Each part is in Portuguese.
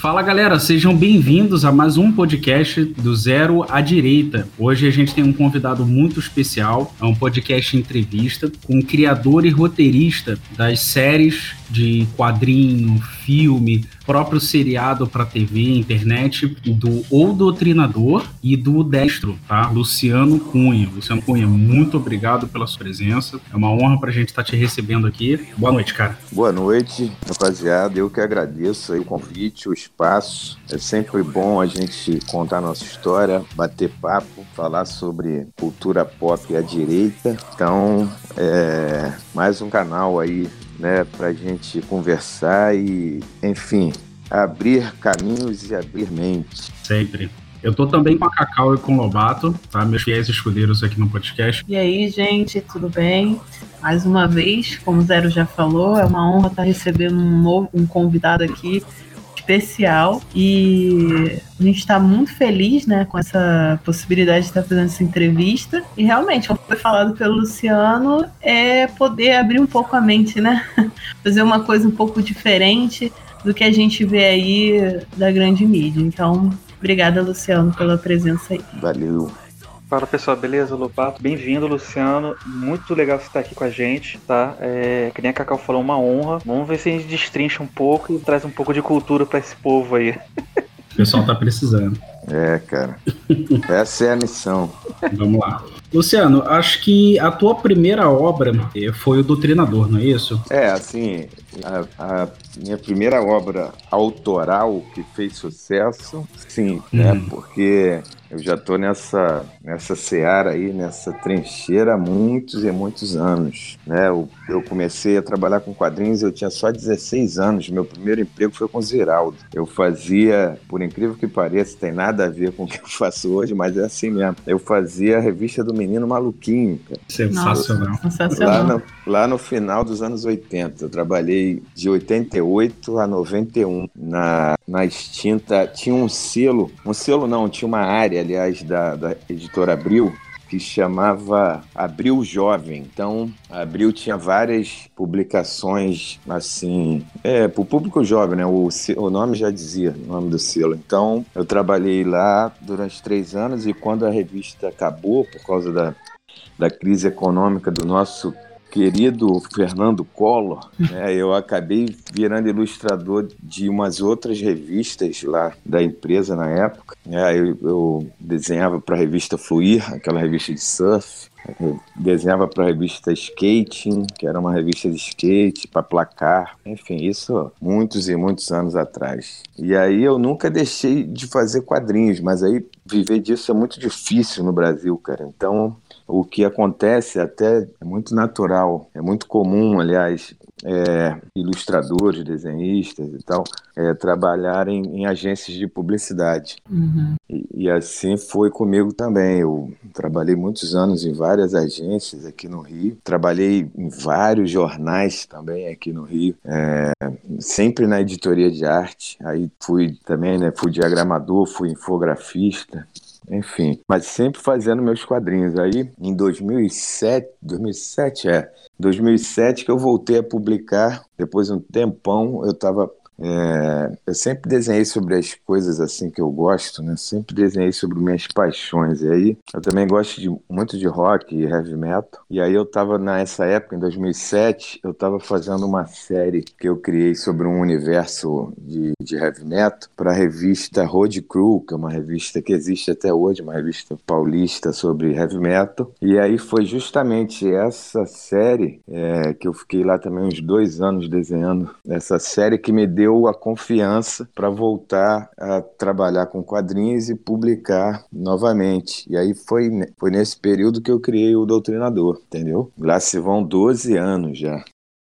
Fala galera, sejam bem-vindos a mais um podcast do Zero à Direita. Hoje a gente tem um convidado muito especial, é um podcast entrevista com o criador e roteirista das séries de quadrinho, filme, próprio seriado para TV, internet, do O Doutrinador e do Destro, tá? Luciano Cunha. Luciano Cunha, muito obrigado pela sua presença. É uma honra pra gente estar te recebendo aqui. Boa noite, cara. Boa noite, rapaziada. Eu que agradeço aí o convite, o espaço. É sempre bom a gente contar a nossa história, bater papo, falar sobre cultura pop e a direita. Então, mais um canal aí, né, pra gente conversar e, enfim, abrir caminhos e abrir mente. Sempre. Eu tô também com a Cacau e com o Lobato, tá? Meus fiéis escudeiros aqui no podcast. E aí, gente, tudo bem? Mais uma vez, como o Zero já falou, é uma honra estar recebendo um convidado aqui especial e a gente está muito feliz, né, com essa possibilidade de estar fazendo essa entrevista. E realmente, como foi falado pelo Luciano, é poder abrir um pouco a mente, né? Fazer uma coisa um pouco diferente do que a gente vê aí da grande mídia. Então, obrigada, Luciano, pela presença aí. Valeu. Fala pessoal, beleza? Lobato, bem-vindo, Luciano. Muito legal você estar aqui com a gente, tá? Que nem a Cacau falou, uma honra. Vamos ver se a gente destrincha um pouco e traz um pouco de cultura para esse povo aí. O pessoal tá precisando. Cara. Essa é a missão. Vamos lá. Luciano, acho que a tua primeira obra foi o Doutrinador, não é isso? Assim, a minha primeira obra autoral que fez sucesso, sim, né? Porque eu já tô nessa seara aí, nessa trincheira há muitos e muitos anos, né? Eu comecei a trabalhar com quadrinhos, eu tinha só 16 anos, meu primeiro emprego foi com Ziraldo. Eu fazia, por incrível que pareça, tem nada a ver com o que eu faço hoje, mas é assim mesmo. Eu fazia a revista do Menino Maluquinho, cara. Sensacional. Nossa, sensacional. Lá no final dos anos 80, eu trabalhei de 88 a 91 na extinta, tinha um selo não, tinha uma área, aliás, da editora Abril, que chamava Abril Jovem. Então, a Abril tinha várias publicações, assim, para o público jovem, né? O nome já dizia, o nome do selo. Então, eu trabalhei lá durante 3 anos e quando a revista acabou, por causa da crise econômica do nosso querido Fernando Collor, né, eu acabei virando ilustrador de umas outras revistas lá da empresa na época. Eu desenhava para a revista Fluir, aquela revista de surf. Eu desenhava para a revista Skating, que era uma revista de skate, para Placar. Enfim, isso muitos e muitos anos atrás. E aí eu nunca deixei de fazer quadrinhos, mas aí viver disso é muito difícil no Brasil, cara. Então, o que acontece até é muito natural, é muito comum, aliás, ilustradores, desenhistas e tal, trabalharem em agências de publicidade. Uhum. E assim foi comigo também. Eu trabalhei muitos anos em várias agências aqui no Rio, trabalhei em vários jornais também aqui no Rio, sempre na editoria de arte. Aí fui também, né, fui diagramador, fui infografista. Enfim, mas sempre fazendo meus quadrinhos. Aí, em 2007 que eu voltei a publicar. Depois de um tempão, eu sempre desenhei sobre as coisas assim que eu gosto, né? Sempre desenhei sobre minhas paixões. E aí, eu também gosto muito de rock e heavy metal. E aí, eu estava nessa época, em 2007, eu estava fazendo uma série que eu criei sobre um universo de heavy metal para a revista Road Crew, que é uma revista que existe até hoje, uma revista paulista sobre heavy metal. E aí, foi justamente essa série que eu fiquei lá também uns 2 anos desenhando, essa série que me deu a confiança para voltar a trabalhar com quadrinhos e publicar novamente. E aí foi nesse período que eu criei o Doutrinador, entendeu? Lá se vão 12 anos já.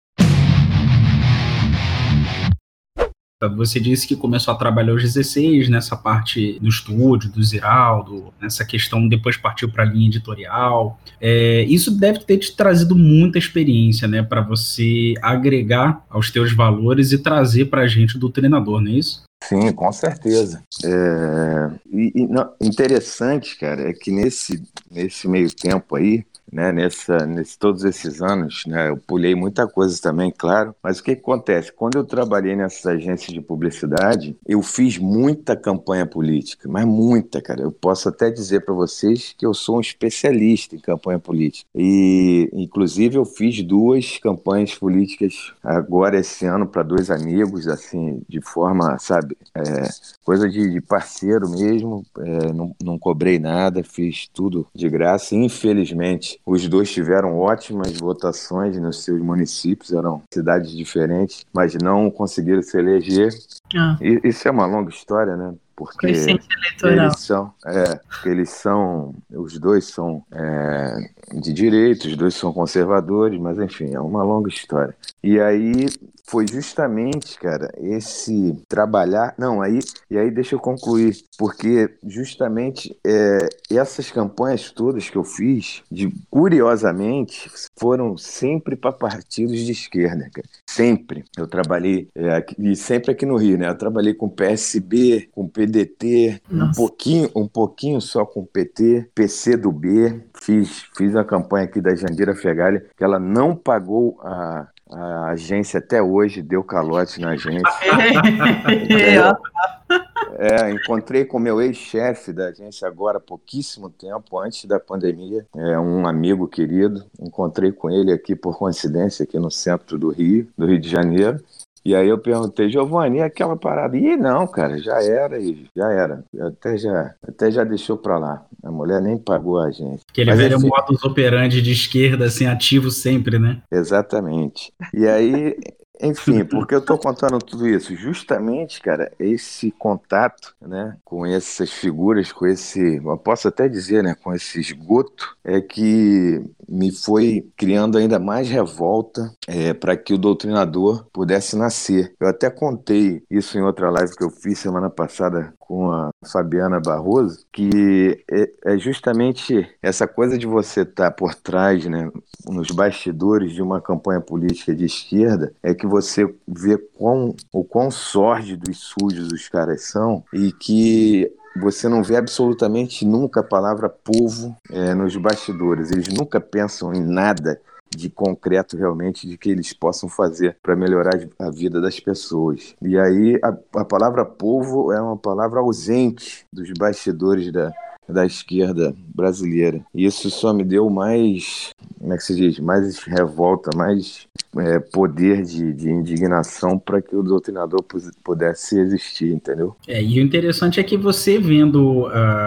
Você disse que começou a trabalhar aos 16, nessa parte do estúdio, do Ziraldo, nessa questão, depois partiu para a linha editorial. Isso deve ter te trazido muita experiência, né, para você agregar aos teus valores e trazer para a gente o Doutrinador, não é isso? Sim, com certeza. Interessante, cara, é que nesse meio tempo aí, né, todos esses anos, né, eu pulei muita coisa também, claro, mas o que acontece? Quando eu trabalhei nessa agência de publicidade, eu fiz muita campanha política, mas muita, cara. Eu posso até dizer para vocês que eu sou um especialista em campanha política. E, inclusive, eu fiz 2 campanhas políticas agora esse ano para 2 amigos, assim, de forma, sabe, coisa de parceiro mesmo. Não cobrei nada, fiz tudo de graça. Infelizmente, os 2 tiveram ótimas votações nos seus municípios, eram cidades diferentes, mas não conseguiram se eleger. E isso é uma longa história, né? Porque os 2 são de direita, os 2 são conservadores, mas enfim, é uma longa história. E aí foi justamente, cara, esse trabalhar. Não, aí deixa eu concluir, porque justamente essas campanhas todas que eu fiz, curiosamente, foram sempre para partidos de esquerda, cara. Sempre. Eu trabalhei, e sempre aqui no Rio, né? Eu trabalhei com PSB, com PDT, um pouquinho só com PT, PCdoB. Fiz a campanha aqui da Jandira Fegali, que ela não pagou a agência até hoje, deu calote na agência. Encontrei com o meu ex-chefe da agência agora há pouquíssimo tempo, antes da pandemia, um amigo querido. Encontrei com ele aqui por coincidência, aqui no centro do Rio de Janeiro. E aí eu perguntei, Giovanni, e aquela parada? E não, cara, já era. Até já deixou pra lá. A mulher nem pagou a agência. Aquele velho modus operandi de esquerda, assim, ativo sempre, né? Exatamente. E aí, enfim, por que eu tô contando tudo isso? Justamente, cara, esse contato, né, com essas figuras, eu posso até dizer, né, com esse esgoto, é que me foi criando ainda mais revolta para que o doutrinador pudesse nascer. Eu até contei isso em outra live que eu fiz semana passada com a Fabiana Barroso, que é justamente essa coisa de você estar por trás, né, nos bastidores de uma campanha política de esquerda, é que você vê o quão sórdidos e sujos os caras são, e que você não vê absolutamente nunca a palavra povo nos bastidores. Eles nunca pensam em nada de concreto realmente de que eles possam fazer para melhorar a vida das pessoas. E aí a palavra povo é uma palavra ausente dos bastidores da esquerda brasileira. E isso só me deu mais, como é que se diz, mais revolta, mais poder de indignação para que o doutrinador pudesse existir, entendeu? E o interessante é que você vendo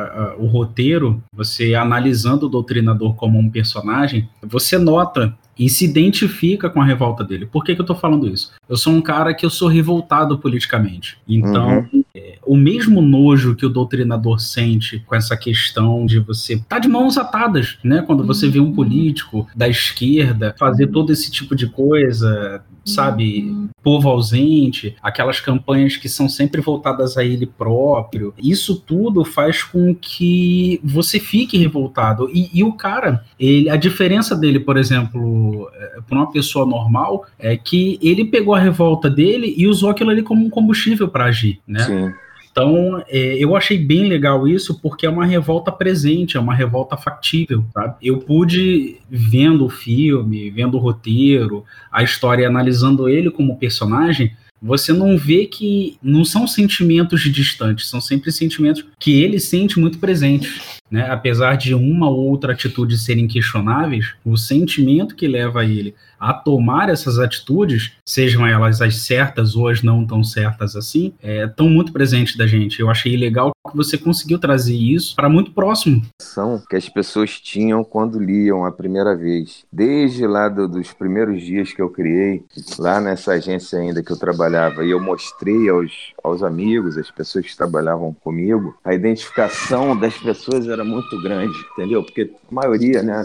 o roteiro, você analisando o doutrinador como um personagem, você nota e se identifica com a revolta dele. Por que eu tô falando isso? Eu sou um cara que eu sou revoltado politicamente. Então, o mesmo nojo que o doutrinador sente com essa questão de você tá de mãos atadas, né? Quando você vê um político da esquerda fazer todo esse tipo de coisa, sabe? Povo ausente, aquelas campanhas que são sempre voltadas a ele próprio. Isso tudo faz com que você fique revoltado. E o cara, a diferença dele, por exemplo, para uma pessoa normal, é que ele pegou a revolta dele e usou aquilo ali como um combustível para agir, né? Sim. Então, eu achei bem legal isso, porque é uma revolta presente, é uma revolta factível, sabe? Eu pude, vendo o filme, vendo o roteiro, a história, analisando ele como personagem, você não vê que não são sentimentos distantes, são sempre sentimentos que ele sente muito presentes, né? Apesar de uma ou outra atitude serem questionáveis, o sentimento que leva ele a tomar essas atitudes, sejam elas as certas ou as não tão certas assim, estão muito presentes da gente. Eu achei legal que você conseguiu trazer isso para muito próximo. Que as pessoas tinham quando liam a primeira vez. Desde lá dos primeiros dias que eu criei, lá nessa agência ainda que eu trabalhava, e eu mostrei aos amigos, as pessoas que trabalhavam comigo, a identificação das pessoas era muito grande, entendeu? Porque a maioria, né,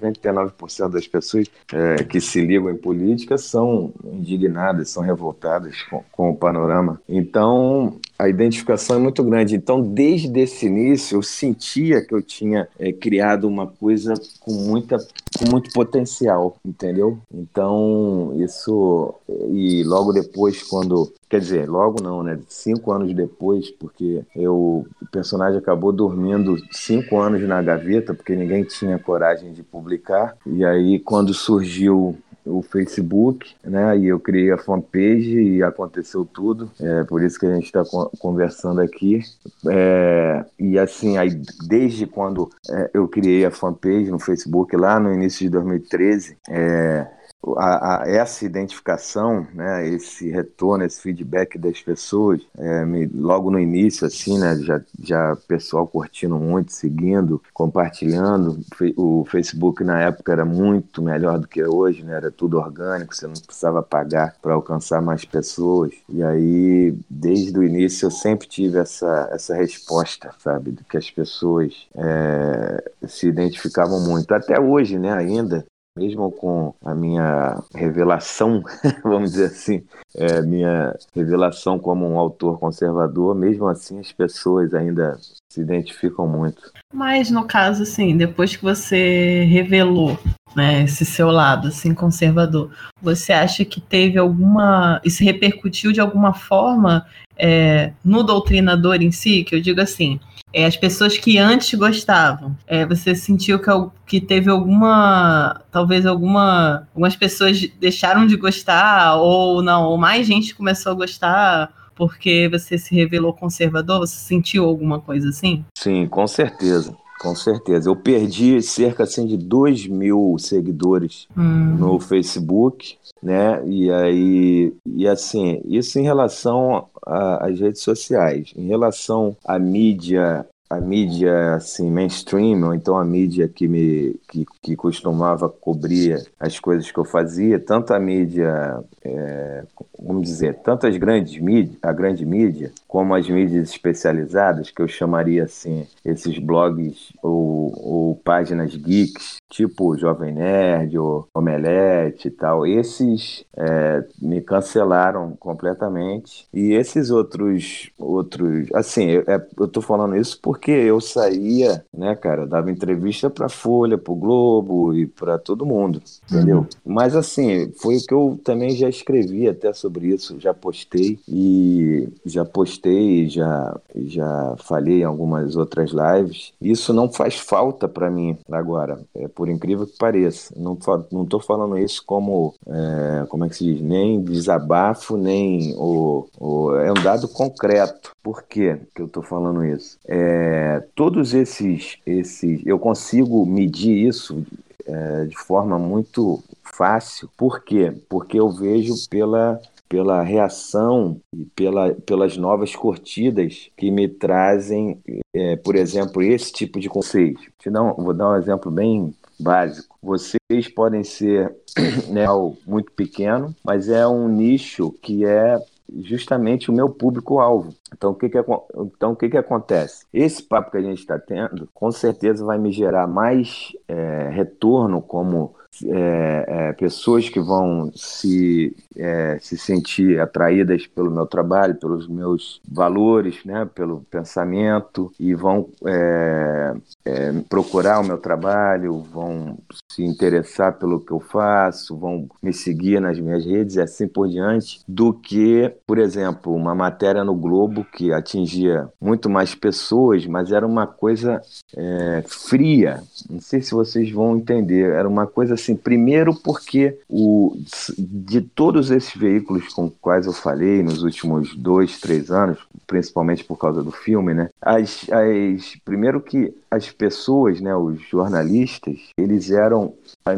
99% das pessoas que se ligam em política são indignadas, são revoltadas com o panorama. Então, a identificação é muito grande. Então, desde esse início, eu sentia que eu tinha criado uma coisa com muita com muito potencial, entendeu? Então, isso... E logo depois, quando... Quer dizer, logo não, né? 5 anos depois, porque o personagem acabou dormindo 5 anos na gaveta, porque ninguém tinha coragem de publicar. E aí, quando surgiu o Facebook, né? E eu criei a fanpage e aconteceu tudo. Por isso que a gente está conversando aqui. E assim, aí, desde quando eu criei a fanpage no Facebook, lá no início de 2013, essa identificação, né, esse retorno, esse feedback das pessoas, logo no início, assim, né, já o pessoal curtindo muito, seguindo, compartilhando. O Facebook na época era muito melhor do que hoje, né, era tudo orgânico, você não precisava pagar para alcançar mais pessoas. E aí, desde o início, eu sempre tive essa resposta, sabe, de que as pessoas se identificavam muito. Até hoje, né, ainda. Mesmo com a minha revelação, vamos dizer assim, minha revelação como um autor conservador, mesmo assim as pessoas ainda se identificam muito. Mas no caso, assim, depois que você revelou, né, esse seu lado, assim, conservador, você acha que teve alguma... Isso repercutiu de alguma forma no doutrinador em si? Que eu digo assim, as pessoas que antes gostavam, você sentiu que teve algumas pessoas deixaram de gostar, ou não, ou mais gente começou a gostar porque você se revelou conservador? Você sentiu alguma coisa assim? Sim, com certeza. Com certeza. Eu perdi cerca assim, de 2.000 seguidores no Facebook, né? E assim, isso em relação às redes sociais. Em relação à mídia assim, mainstream, ou então a mídia que costumava cobrir as coisas que eu fazia, tanto a mídia, vamos dizer, tanto a grande mídia, como as mídias especializadas, que eu chamaria assim, esses blogs ou páginas geeks, tipo Jovem Nerd ou Omelete e tal, esses me cancelaram completamente. E esses outros assim, eu tô falando isso porque eu saía, né, cara, eu dava entrevista pra Folha, pro Globo e pra todo mundo, entendeu? Mas assim, foi o que eu também já escrevi até sobre isso, já postei, já falei em algumas outras lives. Isso não faz falta pra mim agora, por incrível que pareça. Não tô falando isso como é que se diz? Nem desabafo, nem é um dado concreto. Por quê que eu estou falando isso? Todos esses, eu consigo medir isso de forma muito fácil. Por quê? Porque eu vejo pela reação e pelas novas curtidas que me trazem, por exemplo, esse tipo de conceito. Vou dar um exemplo bem básico. Vocês podem ser algo muito pequeno, mas é um nicho que é justamente o meu público-alvo. Então, o que que acontece? Esse papo que a gente está tendo, com certeza vai me gerar mais retorno, como pessoas que vão se sentir atraídas pelo meu trabalho, pelos meus valores, né, pelo pensamento, e vão procurar o meu trabalho, vão se interessar pelo que eu faço, vão me seguir nas minhas redes e assim por diante, do que, por exemplo, uma matéria no Globo que atingia muito mais pessoas, mas era uma coisa fria. Não sei se vocês vão entender. Era uma coisa assim, primeiro porque de todos esses veículos com os quais eu falei nos últimos 2, 3 anos, principalmente por causa do filme, né? Primeiro que as pessoas, né, os jornalistas, eles eram,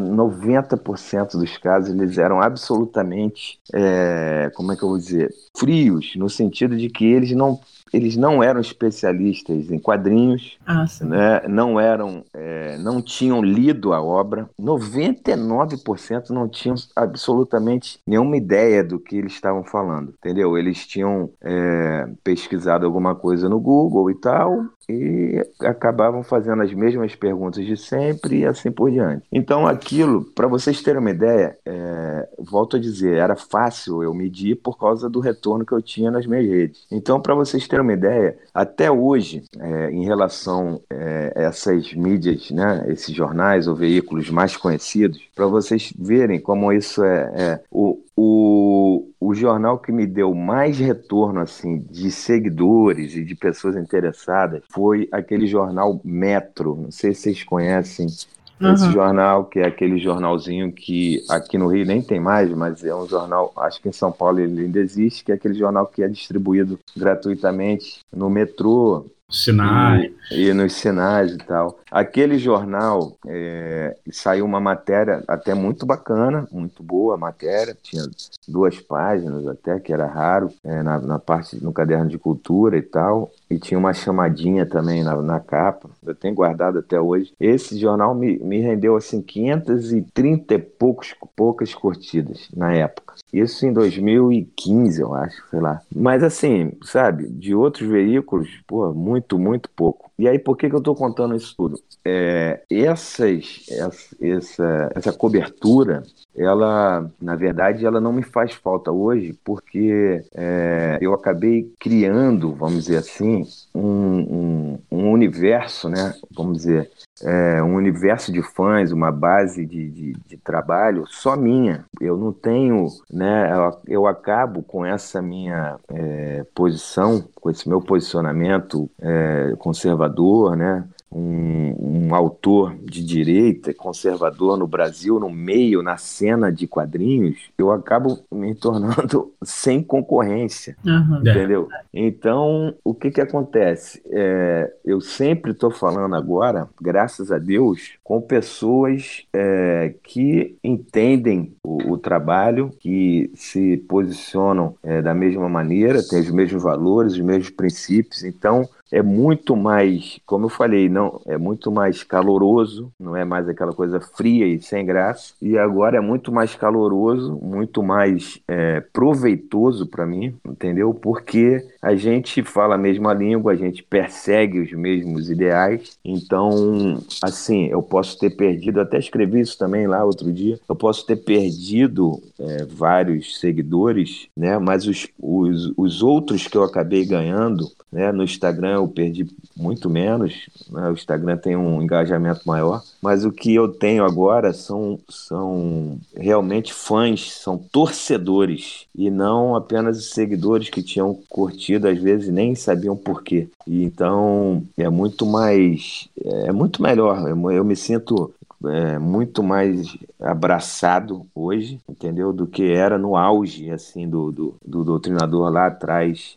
90% dos casos, eles eram absolutamente, como é que eu vou dizer, frios, no sentido de que eles não eram especialistas em quadrinhos, né? Não tinham lido a obra. 99% não tinham absolutamente nenhuma ideia do que eles estavam falando, entendeu? Eles tinham pesquisado alguma coisa no Google e tal, e acabavam fazendo as mesmas perguntas de sempre e assim por diante. Então aquilo, para vocês terem uma ideia, volto a dizer, era fácil eu medir por causa do retorno que eu tinha nas minhas redes. Então, para vocês terem ter uma ideia, até hoje, em relação a essas mídias, né, esses jornais ou veículos mais conhecidos, para vocês verem como isso o jornal que me deu mais retorno assim de seguidores e de pessoas interessadas foi aquele jornal Metro. Não sei se vocês conhecem esse jornal, que é aquele jornalzinho que aqui no Rio nem tem mais, mas é um jornal, acho que em São Paulo ele ainda existe, que é aquele jornal que é distribuído gratuitamente no metrô, Sinais. E nos sinais e tal. Aquele jornal, saiu uma matéria até muito bacana, muito boa a matéria, tinha 2 páginas até, que era raro, na parte, no caderno de cultura e tal, e tinha uma chamadinha também na capa, eu tenho guardado até hoje. Esse jornal me rendeu assim 530 e poucas curtidas na época. Isso em 2015, eu acho, sei lá. Mas assim, sabe, de outros veículos, pô, muito, muito pouco. E aí, por que eu estou contando isso tudo? Essa cobertura, ela, na verdade, ela não me faz falta hoje, porque eu acabei criando, vamos dizer assim, um universo, né? Vamos dizer, um universo de fãs, uma base de trabalho só minha. Eu não tenho, né? Eu acabo com essa minha posição, com esse meu posicionamento conservador, né? Um autor de direita, conservador no Brasil, no meio, na cena de quadrinhos, eu acabo me tornando sem concorrência, entendeu? Então, o que acontece? Eu sempre estou falando agora, graças a Deus, com pessoas que entendem o trabalho, que se posicionam da mesma maneira, têm os mesmos valores, os mesmos princípios. Então, é muito mais, como eu falei, não, é muito mais caloroso, não é mais aquela coisa fria e sem graça, e agora é muito mais caloroso, muito mais proveitoso para mim, entendeu? Porque a gente fala a mesma língua, a gente persegue os mesmos ideais. Então, assim, eu posso ter perdido, até escrevi isso também lá outro dia, eu posso ter perdido vários seguidores, né? Mas os outros que eu acabei ganhando, né, no Instagram eu perdi muito menos, né? O Instagram tem um engajamento maior, mas o que eu tenho agora são realmente fãs, são torcedores, e não apenas os seguidores que tinham curtido, às vezes nem sabiam por quê. E então é muito melhor, eu me sinto muito mais abraçado hoje, entendeu? Do que era no auge, assim, do Doutrinador lá atrás,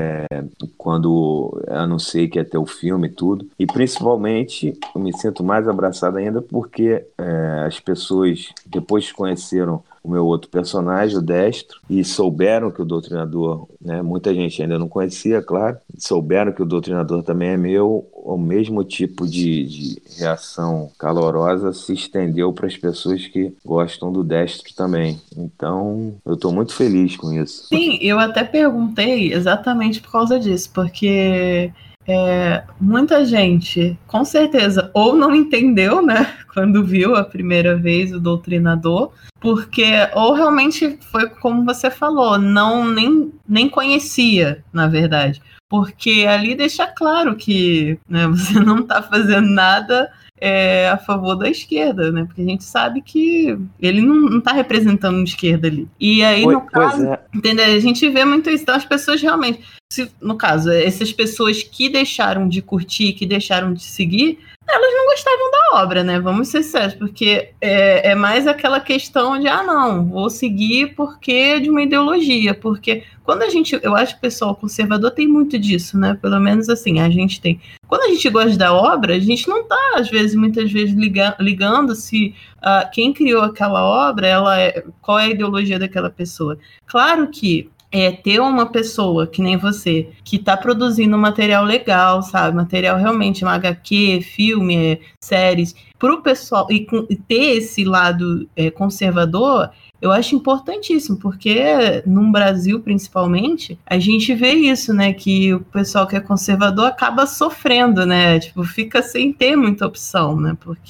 quando eu anunciei que ia ter o filme e tudo. E principalmente eu me sinto mais abraçado ainda porque as pessoas depois conheceram o meu outro personagem, o Destro, e souberam que o Doutrinador, né, muita gente ainda não conhecia, claro, souberam que o Doutrinador também é meu. O mesmo tipo de reação calorosa se estendeu para as pessoas que gostam do Destro também. Então, eu estou muito feliz com isso. Sim, eu até perguntei exatamente por causa disso, porque muita gente, com certeza, ou não entendeu, né, quando viu a primeira vez o Doutrinador, porque, ou realmente foi como você falou, nem conhecia, na verdade. Porque ali deixa claro que, né, você não está fazendo nada a favor da esquerda, né? Porque a gente sabe que ele não está representando a esquerda ali. E aí, no caso, entendeu? A gente vê muito isso. Então, as pessoas realmente, no caso, essas pessoas que deixaram de curtir, que deixaram de seguir, elas não gostavam da obra, né? Vamos ser sérios, porque é mais aquela questão de, não, vou seguir porque de uma ideologia, porque quando eu acho que o pessoal conservador tem muito disso, né? Pelo menos assim, a gente tem. Quando a gente gosta da obra, a gente não tá, muitas vezes ligando se quem criou aquela obra, qual é a ideologia daquela pessoa. Claro que ter uma pessoa que nem você, que está produzindo material legal, sabe? Material realmente, um HQ, filme, séries, para o pessoal, e ter esse lado conservador, eu acho importantíssimo, porque no Brasil, principalmente, a gente vê isso, né? Que o pessoal que é conservador acaba sofrendo, né? Tipo, fica sem ter muita opção, né? Porque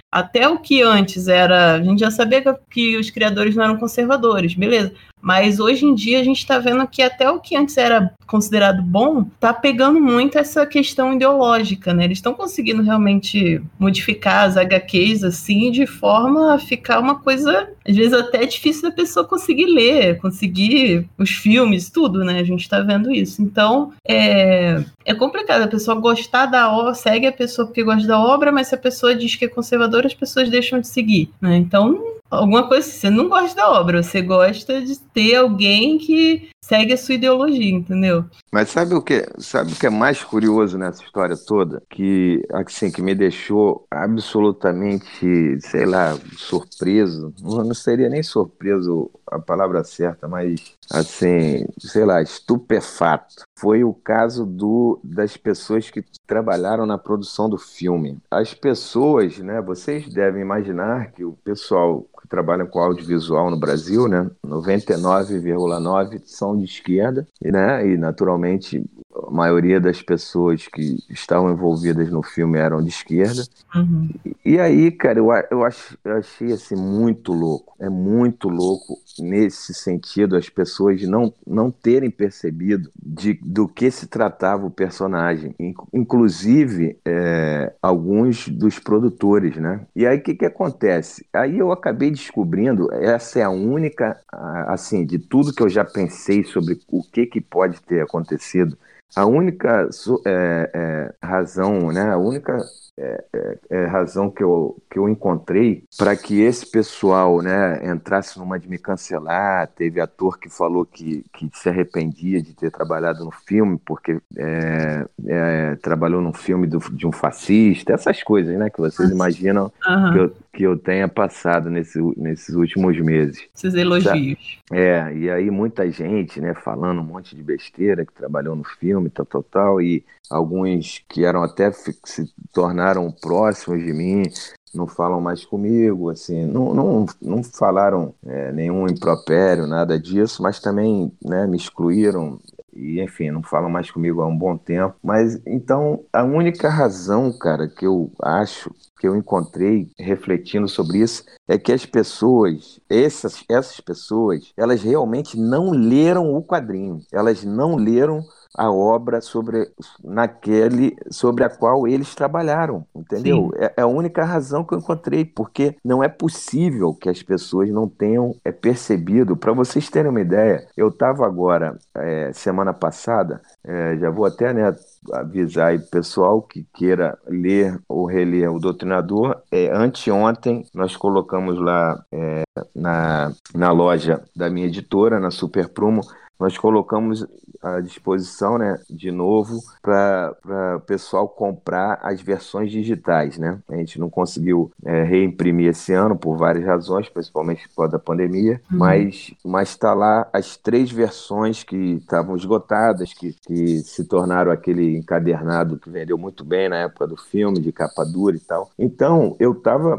até o que antes era... A gente já sabia que os criadores não eram conservadores, beleza. Mas hoje em dia a gente está vendo que até o que antes era considerado bom está pegando muito essa questão ideológica, né? Eles estão conseguindo realmente modificar as HQs assim de forma a ficar uma coisa, às vezes até difícil da pessoa conseguir ler, conseguir os filmes, tudo, né? A gente está vendo isso. Então é complicado a pessoa gostar da obra, segue a pessoa porque gosta da obra, mas se a pessoa diz que é conservadora, as pessoas deixam de seguir, né? Então, alguma coisa assim, você não gosta da obra, você gosta de ter alguém que segue a sua ideologia, entendeu? Mas sabe o que é mais curioso nessa história toda? Que, assim, que me deixou absolutamente, sei lá, surpreso. Não seria nem surpreso a palavra certa, mas, assim, sei lá, estupefato. Foi o caso das pessoas que trabalharam na produção do filme. As pessoas, né, vocês devem imaginar que o pessoal que trabalha com audiovisual no Brasil, né, 99,9% são de esquerda, né, e naturalmente a maioria das pessoas que estavam envolvidas no filme eram de esquerda. Uhum. E aí, cara, eu achei assim muito louco. É muito louco nesse sentido as pessoas não terem percebido do que se tratava o personagem. Inclusive, alguns dos produtores, né? E aí, o que acontece? Aí eu acabei descobrindo, essa é a única, assim, de tudo que eu já pensei sobre o que pode ter acontecido, a única razão, né? A única razão que eu encontrei para que esse pessoal, né, entrasse numa de me cancelar. Teve ator que falou que se arrependia de ter trabalhado no filme porque trabalhou num filme de um fascista, essas coisas, né, que vocês imaginam que eu tenha passado nesses últimos meses. Esses elogios. E aí muita gente, né, falando um monte de besteira, que trabalhou no filme, tal, e alguns que eram até se tornaram próximos de mim, não falam mais comigo, assim, não falaram nenhum impropério, nada disso, mas também, né, me excluíram. E, enfim, não falam mais comigo há um bom tempo. Mas, então, a única razão, cara, que eu acho que eu encontrei refletindo sobre isso é que as pessoas, essas pessoas, elas realmente não leram o quadrinho. Elas não leram a obra sobre a qual eles trabalharam, entendeu? É a única razão que eu encontrei, porque não é possível que as pessoas não tenham percebido. Para vocês terem uma ideia, eu estava agora, semana passada, já vou até, né, avisar aí o pessoal que queira ler ou reler O Doutrinador. Anteontem nós colocamos lá na loja da minha editora, na Super Prumo, nós colocamos à disposição, né, de novo, para o pessoal comprar as versões digitais, né? A gente não conseguiu reimprimir esse ano por várias razões, principalmente por causa da pandemia, mas está lá as 3 versões que estavam esgotadas, que se tornaram aquele encadernado que vendeu muito bem na época do filme, de capa dura e tal. Então, eu estava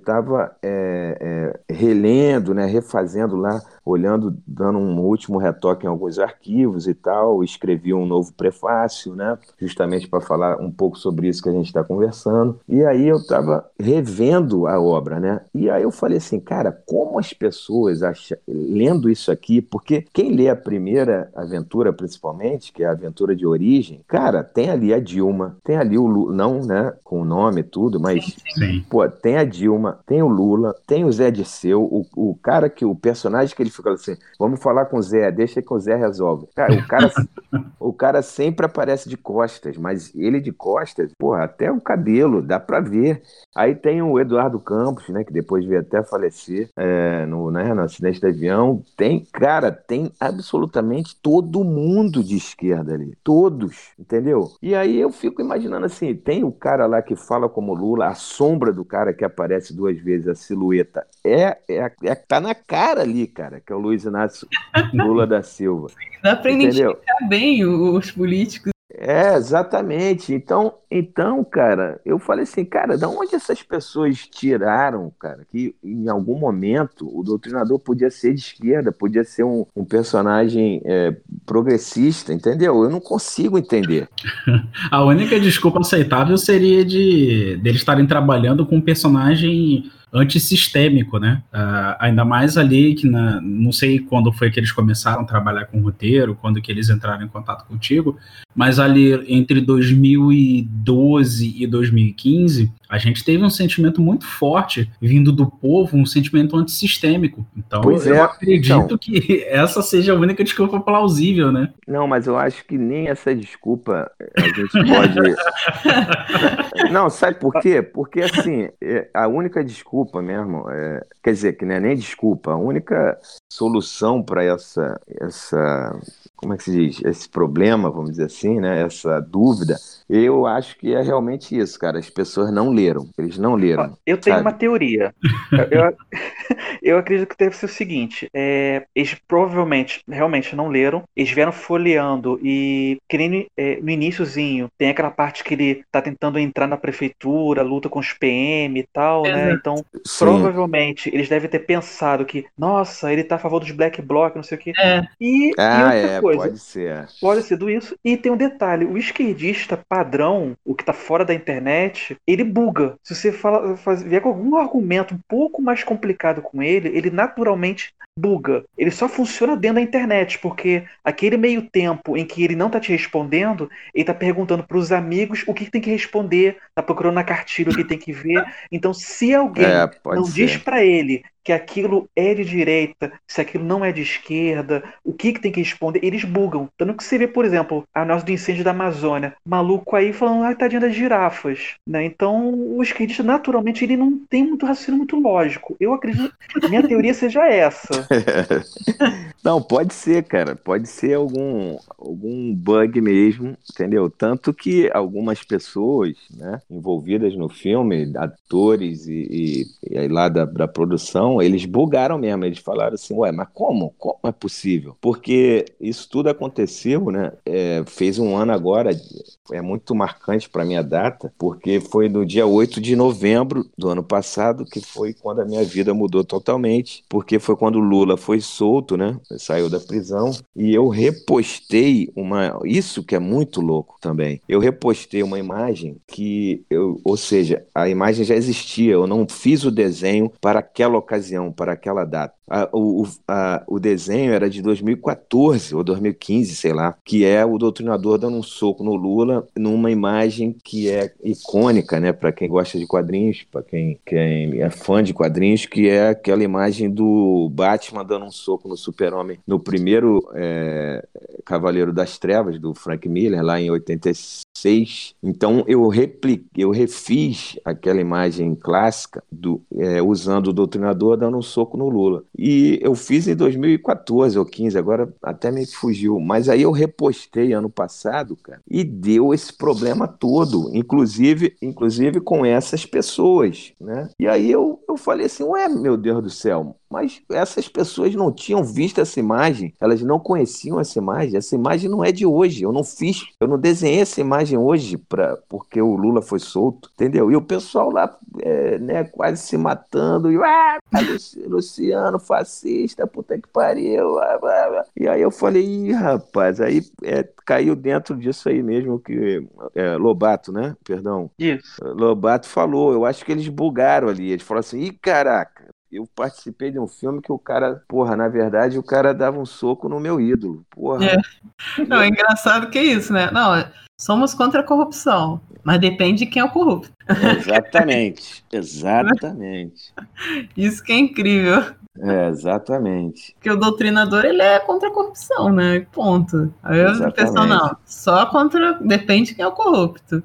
relendo, né, refazendo lá, olhando, dando um último retoque em alguns arquivos e tal, escrevi um novo prefácio, né, justamente para falar um pouco sobre isso que a gente está conversando. E aí eu estava revendo a obra, né, e aí eu falei assim, cara, como as pessoas lendo isso aqui, porque quem lê a primeira aventura, principalmente, que é a aventura de origem, cara, tem ali a Dilma, tem ali o Lula, não, né, com o nome e tudo, mas, Sim. pô, tem a Dilma, tem o Lula, tem o Zé Dirceu, o cara o personagem que ele fica assim, vamos falar com o Zé, deixa que o Zé resolve. Cara, o cara sempre aparece de costas, mas ele de costas, porra, até o cabelo, dá pra ver. Aí tem o Eduardo Campos, né, que depois veio até falecer no acidente de avião. Tem absolutamente todo mundo de esquerda ali, todos, entendeu? E aí eu fico imaginando assim, tem o cara lá que fala como Lula, a sombra do cara que aparece 2 vezes, a silhueta, tá na cara ali, cara, que é o Luiz Inácio Lula da Silva. Dá para entendeu? identificar bem os políticos. Exatamente. Então, cara, eu falei assim, cara, da onde essas pessoas tiraram, cara, que em algum momento o Doutrinador podia ser de esquerda, podia ser um personagem progressista, entendeu? Eu não consigo entender. A única desculpa aceitável seria deles estarem trabalhando com um personagem antissistêmico, né? Ainda mais ali que não sei quando foi que eles começaram a trabalhar com roteiro, quando que eles entraram em contato contigo, mas ali entre 2012 e 2015, a gente teve um sentimento muito forte vindo do povo, um sentimento antissistêmico. Então eu acredito que essa seja a única desculpa plausível, né? Não, mas eu acho que nem essa desculpa a gente pode... Não, sabe por quê? Porque, assim, a única desculpa mesmo, quer dizer, que não é nem desculpa, a única solução para essa, como é que se diz? Esse problema, vamos dizer assim, né? Essa dúvida, eu acho que é realmente isso, cara. As pessoas não leram, eles não leram. Eu tenho uma teoria. Eu acredito que deve ser o seguinte: eles provavelmente realmente não leram, eles vieram folheando e querendo no iniciozinho tem aquela parte que ele tá tentando entrar na prefeitura, luta com os PM e tal, né? Então, provavelmente eles devem ter pensado que, nossa, ele tá a favor dos Black Bloc, não sei o quê. E outra coisa, pode ser. Pode ser isso. E tem um detalhe: o esquerdista padrão, o que tá fora da internet, ele buga. Se você vier com algum argumento um pouco mais complicado com ele naturalmente buga. Ele só funciona dentro da internet, porque aquele meio tempo em que ele não tá te respondendo, ele tá perguntando pros amigos o que tem que responder, tá procurando na cartilha o que tem que ver. Então, se alguém não diz pra ele que aquilo é de direita, se aquilo não é de esquerda, o que tem que responder, eles bugam. Tanto que você vê, por exemplo, a nós do incêndio da Amazônia, maluco aí falando, tadinha das girafas, né? Então, o esquerdista, naturalmente, ele não tem muito raciocínio muito lógico. Eu acredito, minha teoria seja essa. Não, pode ser, cara. Pode ser algum bug mesmo, entendeu? Tanto que algumas pessoas, né, envolvidas no filme, atores e lá da produção, eles bugaram mesmo. Eles falaram assim, ué, mas como? Como é possível? Porque isso tudo aconteceu, né? Fez um ano agora, é muito marcante para minha data, porque foi no dia 8 de novembro do ano passado, que foi quando a minha vida mudou totalmente, porque foi quando o Lula foi solto, né? Saiu da prisão, e eu repostei isso que é muito louco também, eu repostei uma imagem ou seja, a imagem já existia, eu não fiz o desenho para aquela ocasião, para aquela data. O desenho era de 2014 ou 2015, sei lá, que é o Doutrinador dando um soco no Lula numa imagem que é icônica, né, para quem gosta de quadrinhos, para quem é fã de quadrinhos, que é aquela imagem do Batman dando um soco no Super-Homem no primeiro Cavaleiro das Trevas, do Frank Miller, lá em 86. Então eu refiz aquela imagem clássica usando o Doutrinador dando um soco no Lula. E eu fiz em 2014 ou 15, agora até me fugiu. Mas aí eu repostei ano passado, cara, e deu esse problema todo, inclusive com essas pessoas, né? E aí eu falei assim, ué, meu Deus do céu, mas essas pessoas não tinham visto essa imagem, elas não conheciam essa imagem não é de hoje, eu não desenhei essa imagem hoje porque o Lula foi solto, entendeu? E o pessoal lá, né, quase se matando, e Luciano, fascista, puta que pariu, e aí eu falei, ih, rapaz, aí caiu dentro disso aí mesmo que Lobato, né? Perdão. Isso. Lobato falou, eu acho que eles bugaram ali, eles falaram assim, ih, caraca, eu participei de um filme que o cara, na verdade, o cara dava um soco no meu ídolo, porra. Não, é engraçado que é isso, né? Não, somos contra a corrupção, mas depende de quem é o corrupto. Exatamente. Isso que é incrível. Exatamente. Porque o doutrinador, ele é contra a corrupção, né? Ponto. Aí o pessoal, não, só contra, depende de quem é o corrupto.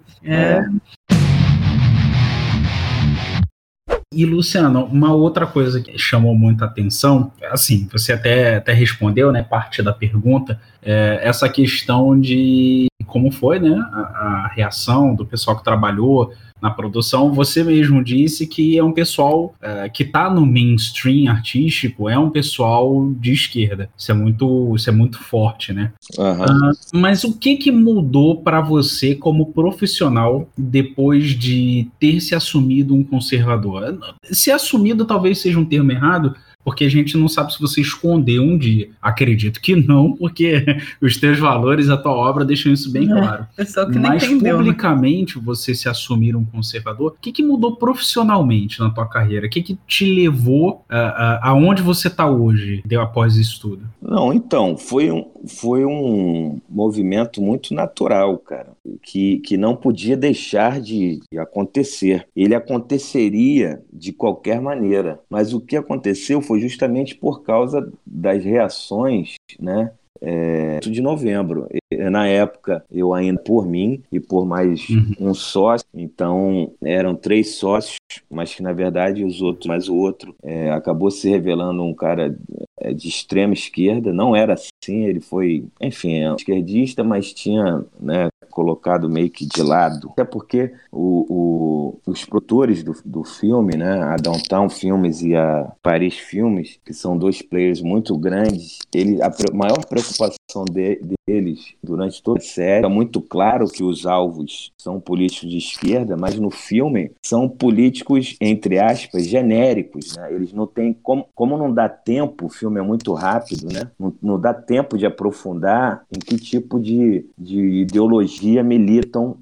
E, Luciano, uma outra coisa que chamou muita atenção, assim, você até respondeu, né, parte da pergunta, essa questão de como foi, né, a reação do pessoal que trabalhou na produção. Você mesmo disse que é um pessoal que está no mainstream artístico, é um pessoal de esquerda. Isso é muito forte, né? Uhum. Mas o que mudou para você como profissional depois de ter se assumido um conservador? Se assumido talvez seja um termo errado, porque a gente não sabe se você escondeu um dia. Acredito que não, porque os teus valores, a tua obra deixam isso bem claro. Pessoal que Mas nem entendeu, publicamente você se assumir um conservador, o que mudou profissionalmente na tua carreira? O que te levou aonde você está hoje, após isso tudo? Não, então, foi um movimento muito natural, cara, que não podia deixar de acontecer. Ele aconteceria de qualquer maneira, mas o que aconteceu foi justamente por causa das reações, né? De novembro. Na época, eu ainda por mim e por mais um sócio, então eram 3 sócios, mas que na verdade mas o outro acabou se revelando um cara de extrema esquerda. Não era assim, ele foi, enfim, esquerdista, mas tinha, né, colocado meio que de lado. Até porque os produtores do filme, né, a Downtown Filmes e a Paris Filmes, que são 2 players muito grandes, a maior preocupação deles durante toda a série é muito claro que os alvos são políticos de esquerda, mas no filme são políticos, entre aspas, genéricos, né? Eles não têm, como não dá tempo, o filme é muito rápido, né? Não dá tempo de aprofundar em que tipo de ideologia militam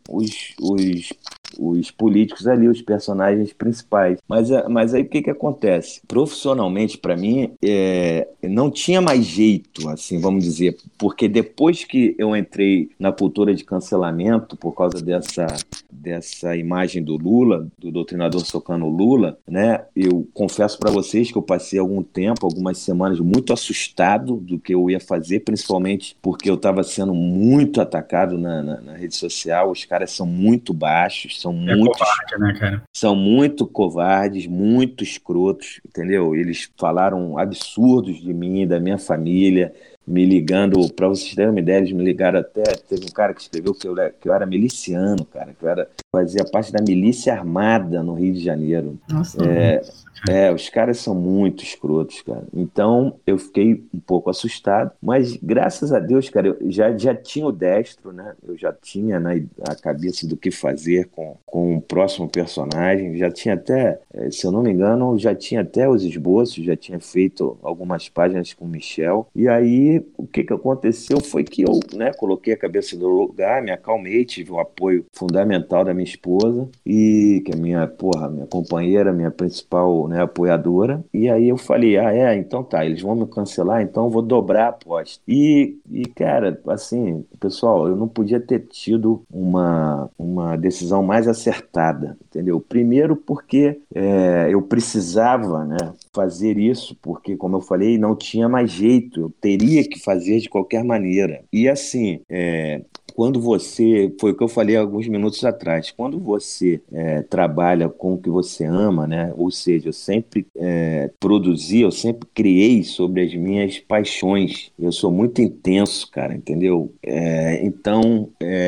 os políticos ali, os personagens principais. Mas aí o que acontece? Profissionalmente, para mim, não tinha mais jeito, assim, vamos dizer, porque depois que eu entrei na cultura de cancelamento, por causa dessa imagem do Lula, do doutrinador socando o Lula, né? Eu confesso para vocês que eu passei algumas semanas muito assustado do que eu ia fazer, principalmente porque eu estava sendo muito atacado na rede social. Os caras são muito baixos, Covarde, né, cara? São muito covardes, muito escrotos, entendeu? Eles falaram absurdos de mim, da minha família, me ligando, para vocês terem uma ideia, eles me ligaram até, teve um cara que escreveu que eu era miliciano, cara, fazia parte da milícia armada no Rio de Janeiro. Nossa. Os caras são muito escrotos, cara. Então, eu fiquei um pouco assustado, mas graças a Deus, cara, eu já tinha o destro, né? Eu já tinha a cabeça do que fazer com o próximo personagem, já tinha até, se eu não me engano, já tinha até os esboços, já tinha feito algumas páginas com o Michel, e aí o que aconteceu foi que eu, né, coloquei a cabeça no lugar, me acalmei, tive o apoio fundamental da minha esposa, e que é minha companheira, minha principal, né, apoiadora, e aí eu falei, então tá, eles vão me cancelar, então eu vou dobrar a aposta. E cara, assim, pessoal, eu não podia ter tido uma decisão mais acertada, entendeu? Primeiro porque eu precisava, né, fazer isso, porque, como eu falei, não tinha mais jeito, eu teria que fazer de qualquer maneira. E assim, quando foi o que eu falei alguns minutos atrás, quando você trabalha com o que você ama, né? Ou seja, eu sempre produzi, eu sempre criei sobre as minhas paixões. Eu sou muito intenso, cara, entendeu? Então,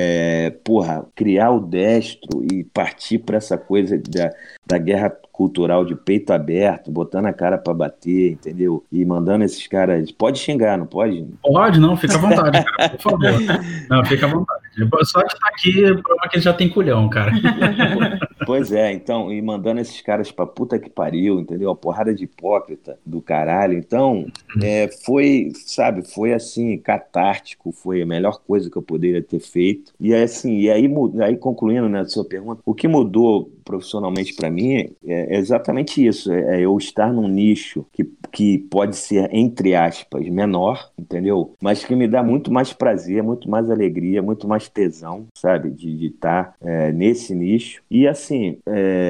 criar o destro e partir para essa coisa da guerra cultural de peito aberto, botando a cara para bater, entendeu? E mandando esses caras... Pode xingar, não pode? Pode, não, fica à vontade, cara, por favor. Não, fica à vontade. Só de estar aqui, prova que ele já tem culhão, cara. Pois é, então, e mandando esses caras pra puta que pariu, entendeu? A porrada de hipócrita do caralho. Então, foi assim, catártico, foi a melhor coisa que eu poderia ter feito. E aí concluindo, né, a sua pergunta, o que mudou profissionalmente para mim é exatamente isso, eu estar num nicho que pode ser, entre aspas, menor, entendeu? Mas que me dá muito mais prazer, muito mais alegria, muito mais tesão, sabe? De estar nesse nicho. E assim, assim,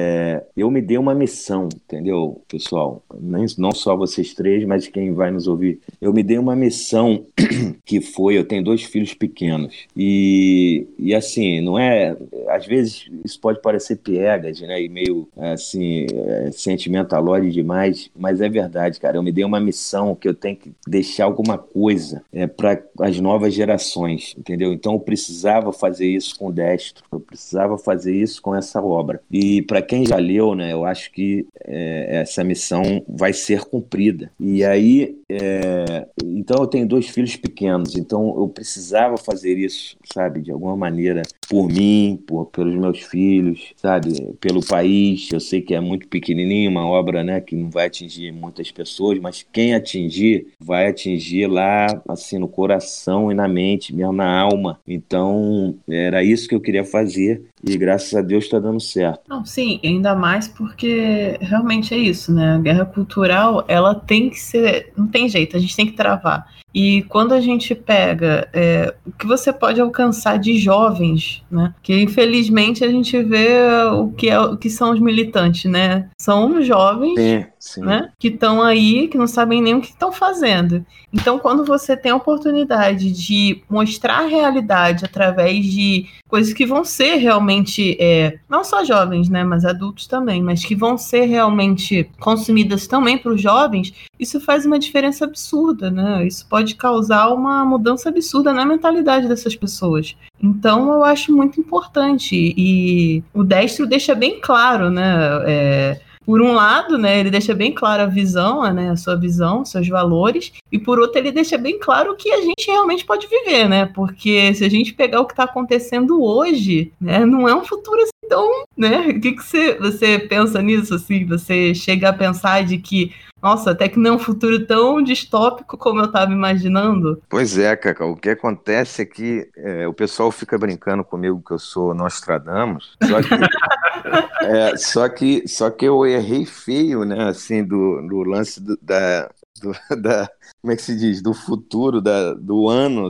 eu me dei uma missão, entendeu, pessoal? Não só vocês três, mas quem vai nos ouvir. Eu me dei uma missão que foi, eu tenho 2 filhos pequenos. E assim, não é... Às vezes isso pode parecer piegas, né? E meio, assim, sentimentalóide demais, mas é verdade, cara. Eu me dei uma missão que eu tenho que deixar alguma coisa para as novas gerações, entendeu? Então eu precisava fazer isso com o Destro, eu precisava fazer isso com essa obra. E para quem já leu, né, eu acho que essa missão vai ser cumprida. E aí, então eu tenho 2 filhos pequenos, então eu precisava fazer isso, sabe, de alguma maneira, por mim, pelos meus filhos, sabe, pelo país. Eu sei que é muito pequenininho, uma obra, né, que não vai atingir muitas pessoas, mas quem atingir, vai atingir lá, assim, no coração e na mente, mesmo na alma. Então, era isso que eu queria fazer e graças a Deus está dando certo. Não, sim, ainda mais porque realmente é isso, né? A guerra cultural, ela tem que ser... Não tem jeito, a gente tem que travar. E quando a gente pega o que você pode alcançar de jovens, né? Que infelizmente a gente vê o que são os militantes, né? São jovens, sim. Né? Que estão aí, que não sabem nem o que estão fazendo. Então, quando você tem a oportunidade de mostrar a realidade através de coisas que vão ser realmente, não só jovens, né? Mas adultos também, mas que vão ser realmente consumidas também para os jovens, isso faz uma diferença absurda, né? Isso pode causar uma mudança absurda na mentalidade dessas pessoas. Então, eu acho muito importante. E o Destro deixa bem claro, né? Por um lado, né, ele deixa bem claro a visão, né, a sua visão, seus valores, e por outro ele deixa bem claro o que a gente realmente pode viver, né? Porque se a gente pegar o que está acontecendo hoje, né, não é um futuro assim tão, né? O que você pensa nisso, assim? Você chega a pensar de que, nossa, até que não é um futuro tão distópico como eu estava imaginando? Pois é, Cacau, o que acontece é que o pessoal fica brincando comigo que eu sou Nostradamus, só que eu errei feio, né, assim, do lance como é que se diz? Do futuro, do ano,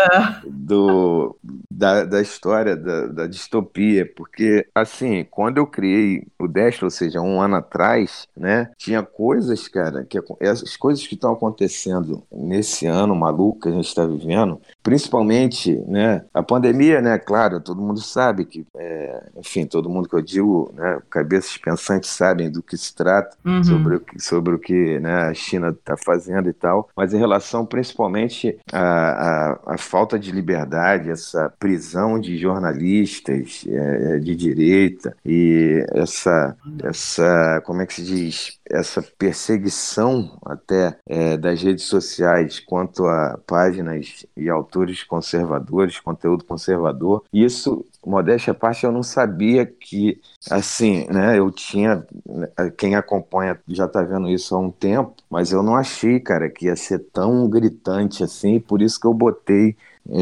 da história, da distopia, porque, assim, quando eu criei o Destro, ou seja, 1 ano atrás, né, tinha coisas, cara, as coisas que estão acontecendo nesse ano maluco que a gente está vivendo, principalmente, né, a pandemia, né, claro, todo mundo sabe que, enfim, todo mundo que eu digo, né, cabeças pensantes sabem do que se trata, sobre o que, né, a China está fazendo e tal, mas em relação principalmente à falta de liberdade, essa prisão de jornalistas de direita e essa, como é que se diz, essa perseguição até das redes sociais quanto a páginas e autores conservadores, conteúdo conservador, isso, modéstia à parte, eu não sabia que, assim, né, eu tinha, quem acompanha já está vendo isso há um tempo, mas eu não achei, cara, que ia ser tão gritante assim, por isso que eu botei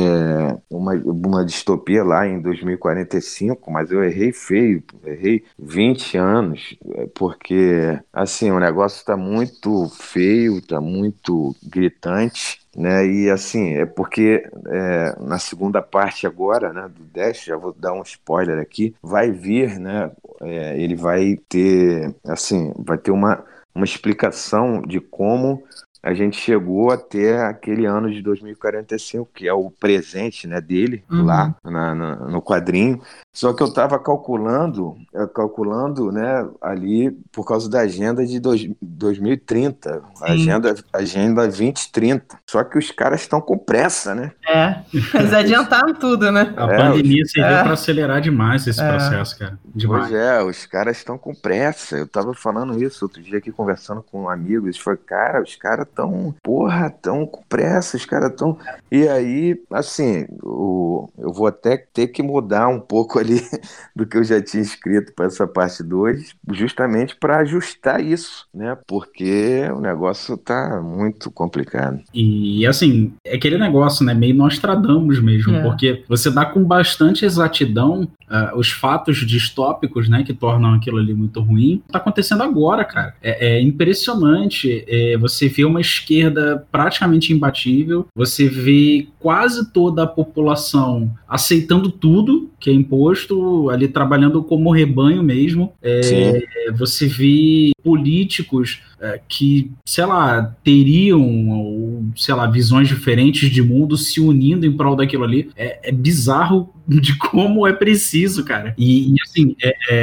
uma distopia lá em 2045, mas eu errei feio, errei 20 anos, porque, assim, o negócio está muito feio, está muito gritante, né? E assim, é porque na segunda parte agora, né, do Dash, já vou dar um spoiler aqui, vai vir, né, ele vai ter, assim, vai ter uma explicação de como a gente chegou até aquele ano de 2045, que é o presente, né, dele, lá no quadrinho. Só que eu estava calculando, né, ali por causa da agenda de 2030, agenda 2030. Só que os caras estão com pressa, né? Eles adiantaram tudo, né? A pandemia serviu para acelerar demais esse processo, cara. Demais. Pois os caras estão com pressa. Eu tava falando isso outro dia aqui, conversando com um amigo. Eles falaram, cara, os caras tão com pressa, os caras tão... E aí, assim, eu vou até ter que mudar um pouco ali do que eu já tinha escrito para essa parte 2, justamente para ajustar isso, né? Porque o negócio tá muito complicado. E, assim, é aquele negócio, né? Meio Nostradamus mesmo, porque você dá com bastante exatidão os fatos distópicos, né? Que tornam aquilo ali muito ruim. Tá acontecendo agora, cara. É impressionante. Você vê uma esquerda praticamente imbatível, você vê quase toda a população aceitando tudo que é imposto, gosto ali trabalhando como rebanho mesmo. Sim. Você vê políticos que, sei lá, teriam, ou, sei lá, visões diferentes de mundo se unindo em prol daquilo ali. É bizarro de como é preciso, cara. E assim,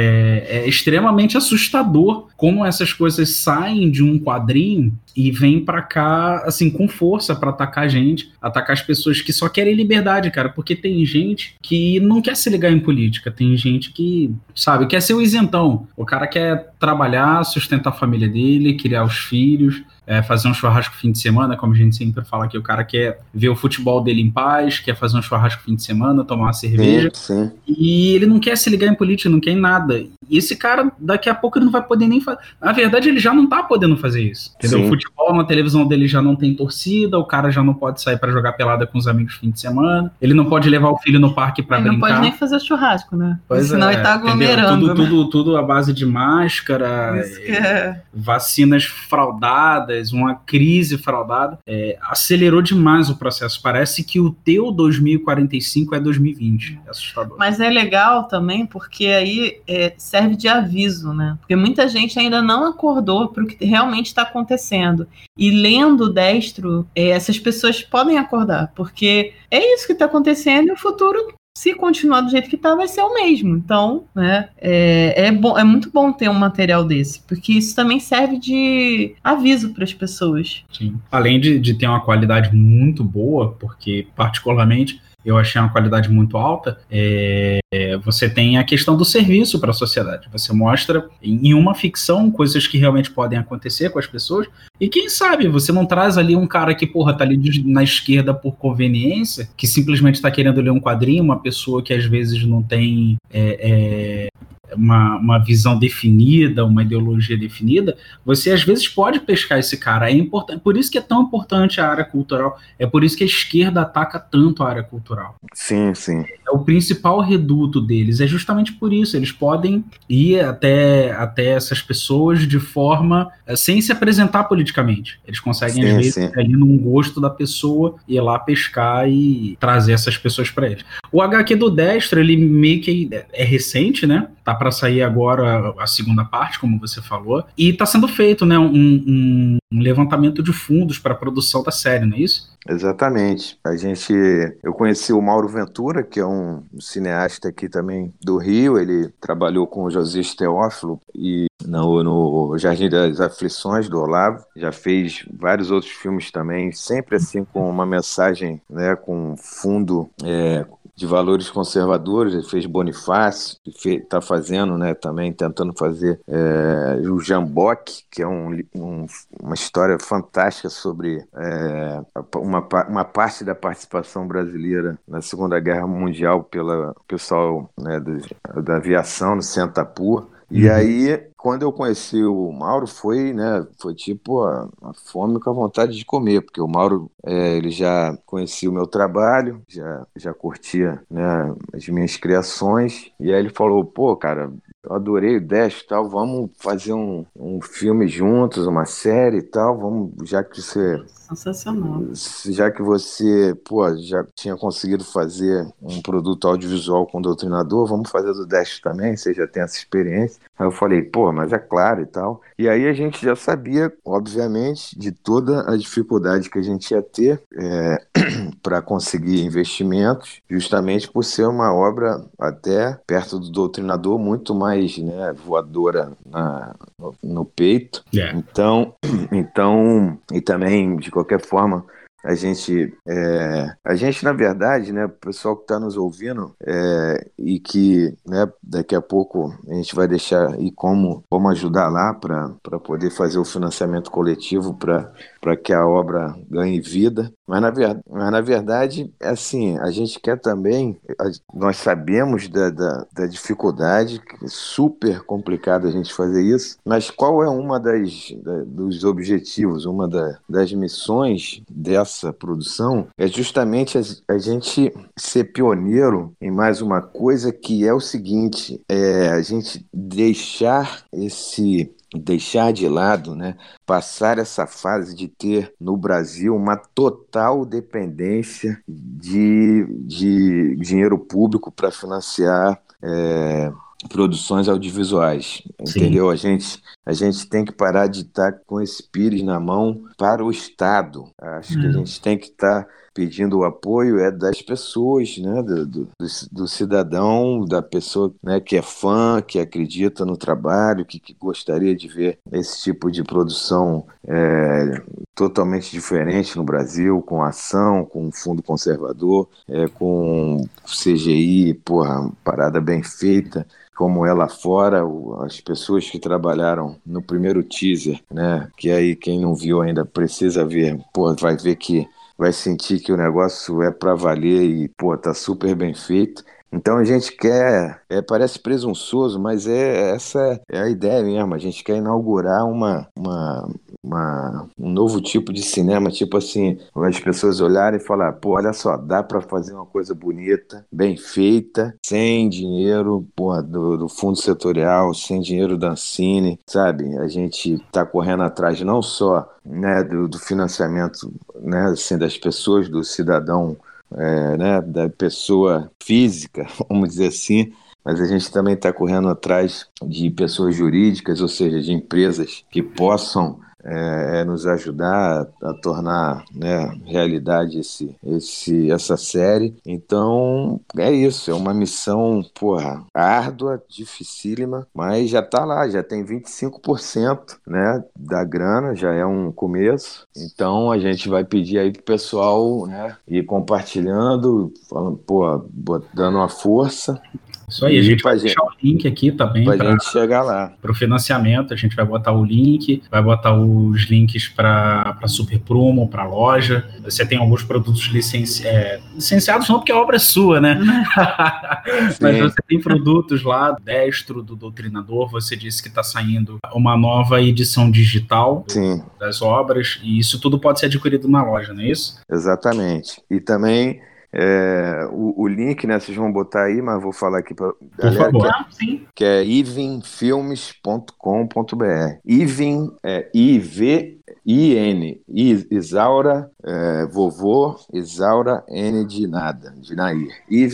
é extremamente assustador como essas coisas saem de um quadrinho e vêm pra cá, assim, com força pra atacar a gente, atacar as pessoas que só querem liberdade, cara, porque tem gente que não quer se ligar em política, tem gente que, sabe, quer ser o isentão. O cara quer trabalhar, sustentar a família dele, criar os filhos, fazer um churrasco fim de semana, como a gente sempre fala aqui, o cara quer ver o futebol dele em paz, quer fazer um churrasco fim de semana, tomar uma cerveja, sim. E ele não quer se ligar em política, não quer em nada. E esse cara, daqui a pouco, ele não vai poder nem fazer. Na verdade, ele já não tá podendo fazer isso, entendeu? O futebol na televisão dele já não tem torcida, o cara já não pode sair pra jogar pelada com os amigos fim de semana, ele não pode levar o filho no parque pra brincar. Ele não pode nem fazer churrasco, né? Pois senão ele tá aglomerando. Tudo à base de máscara, vacinas fraudadas, uma crise fraudada. Acelerou demais o processo. Parece que o teu 2045 é 2020. É assustador. Mas é legal também porque aí serve de aviso, né? Porque muita gente ainda não acordou para o que realmente está acontecendo. E lendo o Destro, essas pessoas podem acordar, porque é isso que está acontecendo e o futuro, se continuar do jeito que está, vai ser o mesmo. Então, né, é muito bom ter um material desse, porque isso também serve de aviso para as pessoas. Sim. Além de ter uma qualidade muito boa, porque particularmente eu achei uma qualidade muito alta, você tem a questão do serviço para a sociedade. Você mostra em uma ficção coisas que realmente podem acontecer com as pessoas, e quem sabe você não traz ali um cara que, tá ali na esquerda por conveniência, que simplesmente está querendo ler um quadrinho, uma pessoa que às vezes não tem uma visão definida, uma ideologia definida, você às vezes pode pescar esse cara. É importante, por isso que é tão importante a área cultural, é por isso que a esquerda ataca tanto a área cultural. Sim. É o principal reduto deles, é justamente por isso, eles podem ir até essas pessoas de forma, sem se apresentar politicamente. Eles conseguem, às vezes, ali num gosto da pessoa, ir lá pescar e trazer essas pessoas para eles. O HQ do Destro, ele meio que é recente, né? Tá para sair agora a segunda parte, como você falou, e tá sendo feito, né, um levantamento de fundos para a produção da série, não é isso? Exatamente. Eu conheci o Mauro Ventura, que é um cineasta aqui também do Rio. Ele trabalhou com o Josias Teófilo e no Jardim das Aflições do Olavo. Já fez vários outros filmes também, sempre assim com uma mensagem, né, com fundo de valores conservadores. Ele fez Bonifácio, está fazendo, né, também tentando fazer o Jamboque, que é uma história fantástica sobre uma parte da participação brasileira na Segunda Guerra Mundial pelo pessoal, né, da aviação no Sentapur. E aí, quando eu conheci o Mauro, foi tipo a fome com a vontade de comer, porque o Mauro, ele já conhecia o meu trabalho, já curtia, né, as minhas criações, e aí ele falou, pô, cara, eu adorei o Dash e tal, vamos fazer um filme juntos, uma série e tal, já que você... Sensacional. Já que você, já tinha conseguido fazer um produto audiovisual com o Doutrinador, vamos fazer do Dash também, você já tem essa experiência. Aí eu falei, mas é claro e tal. E aí a gente já sabia, obviamente, de toda a dificuldade que a gente ia ter para conseguir investimentos, justamente por ser uma obra até perto do Doutrinador, muito mais, né, voadora no peito. Então, e também, de qualquer forma, a gente, na verdade, né, o pessoal que está nos ouvindo, e que, né, daqui a pouco a gente vai deixar aí como ajudar lá para poder fazer o financiamento coletivo para que a obra ganhe vida. Mas na verdade, assim, a gente quer também, nós sabemos da dificuldade, que é super complicado a gente fazer isso, mas qual é uma dos objetivos, uma das missões dessa produção é justamente a gente ser pioneiro em mais uma coisa, que é o seguinte, a gente deixar de lado, né, passar essa fase de ter no Brasil uma total dependência de dinheiro público para financiar produções audiovisuais, Sim. entendeu? A gente tem que parar de estar com esse pires na mão para o Estado. Acho que a gente tem que estar pedindo o apoio das pessoas, né? Do cidadão, da pessoa, né, que é fã, que acredita no trabalho, que gostaria de ver esse tipo de produção totalmente diferente no Brasil, com ação, com fundo conservador, com CGI, porra, parada bem feita, como é lá fora. As pessoas que trabalharam no primeiro teaser, né, que aí quem não viu ainda precisa ver, pô, vai ver que vai sentir que o negócio é para valer e, pô, tá super bem feito. Então a gente quer, parece presunçoso, mas essa é a ideia mesmo. A gente quer inaugurar um novo tipo de cinema, tipo assim, as pessoas olharem e falar, pô, olha só, dá para fazer uma coisa bonita, bem feita, sem dinheiro, pô, do fundo setorial, sem dinheiro da Ancine, sabe? A gente tá correndo atrás não só, né, do financiamento, né, assim, das pessoas, do cidadão, né, da pessoa física, vamos dizer assim, mas a gente também está correndo atrás de pessoas jurídicas, ou seja, de empresas que possam nos ajudar a tornar, né, realidade essa série. Então, é isso, é uma missão, porra, árdua, dificílima, mas já está lá, já tem 25%, né, da grana, já é um começo. Então, a gente vai pedir aí pro pessoal, né, ir compartilhando, falando, pô, dando uma força. Isso aí, a gente vai deixar o link aqui também para a gente chegar lá. Para o financiamento, a gente vai botar o link, vai botar os links para Super Promo, para a loja. Você tem alguns produtos licenciados, não porque a obra é sua, né? Mas você tem produtos lá, Destro, do Doutrinador. Você disse que está saindo uma nova edição digital das obras, e isso tudo pode ser adquirido na loja, não é isso? Exatamente. E também o link, né, vocês vão botar aí, mas vou falar aqui para galera que é ivinfilmes.com.br. Ivin é I-V-I-N, Isaura, vovô, Isaura, N de nada, de Nair.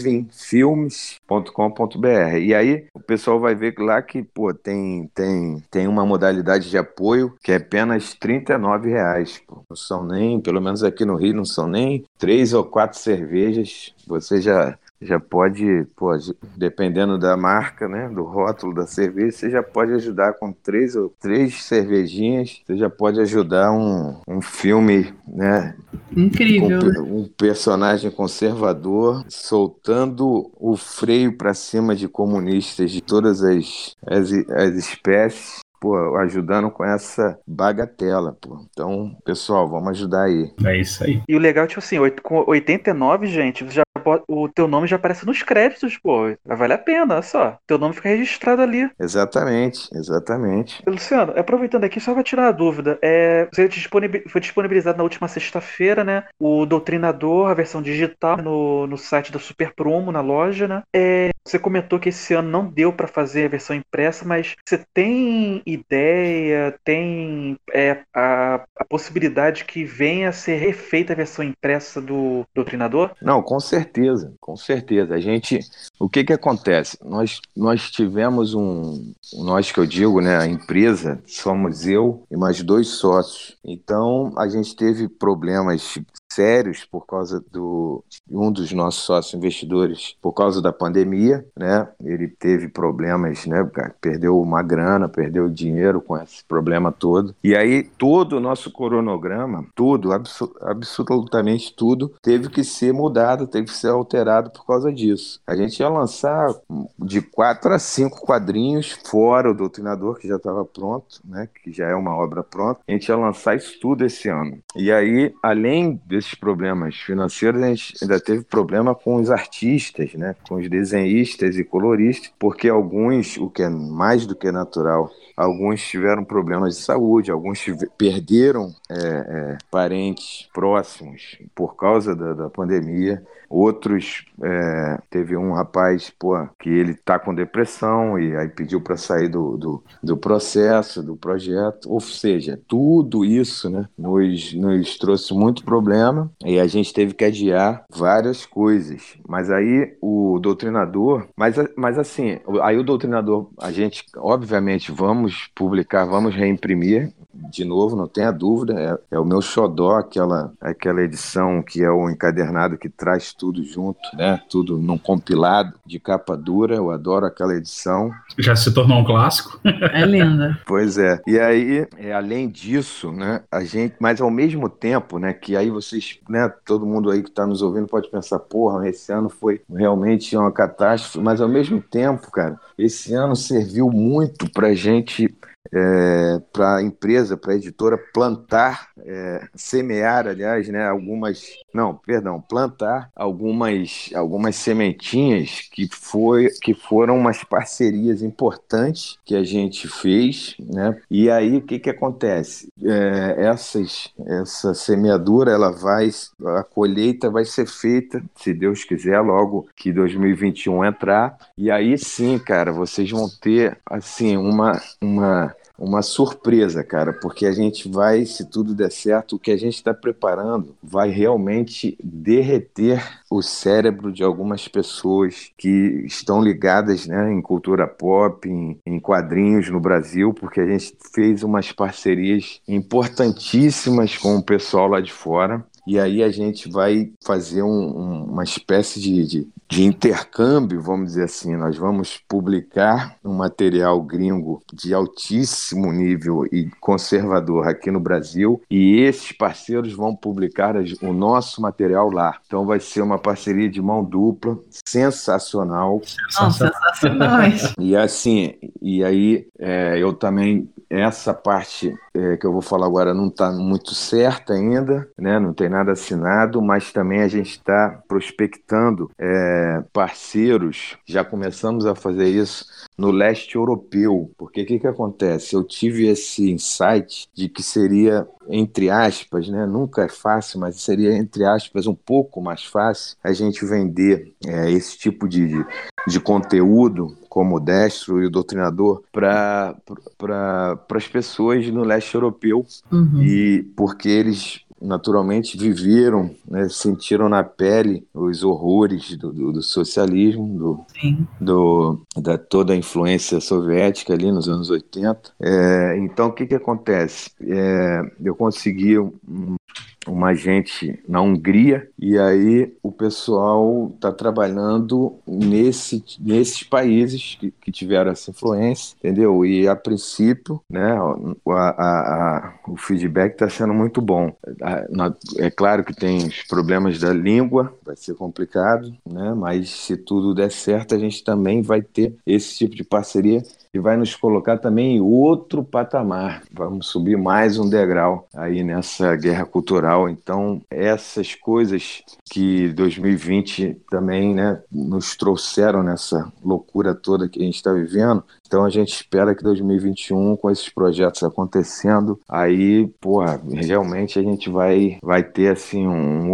ivinfilmes.com.br. E aí o pessoal vai ver lá que, pô, tem uma modalidade de apoio que é apenas R$39, pô. Não são nem, pelo menos aqui no Rio, não são nem 3 ou 4 cervejas. Você já pode, pô, dependendo da marca, né, do rótulo da cerveja, você já pode ajudar com 3 cervejinhas, você já pode ajudar um filme, né, incrível, com um personagem conservador soltando o freio para cima de comunistas de todas as espécies, pô, ajudando com essa bagatela, pô. Então, pessoal, vamos ajudar aí. É isso aí. E o legal, tipo assim, com 89, gente, o teu nome já aparece nos créditos, pô. Vai valer a pena, olha só. Teu nome fica registrado ali. Exatamente. Luciano, aproveitando aqui, só pra tirar a dúvida, foi disponibilizado na última sexta-feira, né? O Doutrinador, a versão digital, no site da Super Promo, na loja, né? Você comentou que esse ano não deu pra fazer a versão impressa, mas você tem ideia, tem a possibilidade que venha a ser refeita a versão impressa do Doutrinador? Não, com certeza. O que acontece? Nós tivemos nós que eu digo, né, a empresa, somos eu e mais 2 sócios. Então, a gente teve problemas sérios por causa um dos nossos sócios investidores, por causa da pandemia, né? Ele teve problemas, né? Perdeu uma grana, perdeu dinheiro com esse problema todo. E aí todo o nosso cronograma, tudo, absolutamente tudo, teve que ser mudado, teve que ser alterado por causa disso. A gente ia lançar de 4 a 5 quadrinhos, fora o Doutrinador, que já estava pronto, né? Que já é uma obra pronta. A gente ia lançar isso tudo esse ano. E aí, além desses problemas financeiros, a gente ainda teve problema com os artistas, né? Com os desenhistas e coloristas, porque alguns, o que é mais do que natural, alguns tiveram problemas de saúde, alguns perderam parentes próximos por causa da pandemia. Outros, teve um rapaz, pô, que ele tá com depressão e aí pediu para sair do processo, do projeto. Ou seja, tudo isso, né, nos trouxe muito problema. problema e a gente teve que adiar várias coisas. Mas aí o doutrinador... Mas assim, aí o doutrinador, a gente, obviamente, vamos publicar, vamos reimprimir de novo, não tenha dúvida, é o meu xodó, aquela edição que é o encadernado que traz tudo junto, né? Tudo num compilado de capa dura, eu adoro aquela edição. Já se tornou um clássico. É linda. Pois é. E aí, além disso, né, a gente, mas ao mesmo tempo, né, que aí vocês, né, todo mundo aí que está nos ouvindo pode pensar, porra, esse ano foi realmente uma catástrofe, mas ao mesmo tempo, cara, esse ano serviu muito pra gente, para a empresa, para a editora plantar, semear, aliás, né, plantar algumas sementinhas que foram umas parcerias importantes que a gente fez, né? E aí o que acontece? Essa semeadura, a colheita vai ser feita, se Deus quiser, logo que 2021 entrar, e aí sim, cara, vocês vão ter assim uma surpresa, cara, porque a gente vai, se tudo der certo, o que a gente está preparando vai realmente derreter o cérebro de algumas pessoas que estão ligadas, né, em cultura pop, em quadrinhos no Brasil, porque a gente fez umas parcerias importantíssimas com o pessoal lá de fora. E aí a gente vai fazer uma espécie de intercâmbio, vamos dizer assim. Nós vamos publicar um material gringo de altíssimo nível e conservador aqui no Brasil, e esses parceiros vão publicar o nosso material lá. Então vai ser uma parceria de mão dupla, sensacional. Sensacionais. E assim, e aí eu também... Essa parte que eu vou falar agora não está muito certa ainda, né? Não tem nada assinado, mas também a gente está prospectando parceiros, já começamos a fazer isso no leste europeu, porque o que acontece? Eu tive esse insight de que seria, entre aspas, né? Nunca é fácil, mas seria, entre aspas, um pouco mais fácil a gente vender esse tipo de conteúdo, como o Destro e o Doutrinador, para as pessoas no leste europeu. Uhum. E porque eles naturalmente viveram, né, sentiram na pele os horrores do socialismo, da toda a influência soviética ali nos anos 80. Então, o que acontece? Eu consegui uma gente na Hungria, e aí o pessoal está trabalhando nesses países que tiveram essa influência, entendeu? E a princípio, né, o feedback está sendo muito bom. É claro que tem os problemas da língua, vai ser complicado, né? Mas se tudo der certo, a gente também vai ter esse tipo de parceria e vai nos colocar também em outro patamar. Vamos subir mais um degrau aí nessa guerra cultural. Então, essas coisas que 2020 também, né, nos trouxeram nessa loucura toda que a gente está vivendo. Então, a gente espera que 2021, com esses projetos acontecendo, aí, porra, realmente a gente vai ter, assim,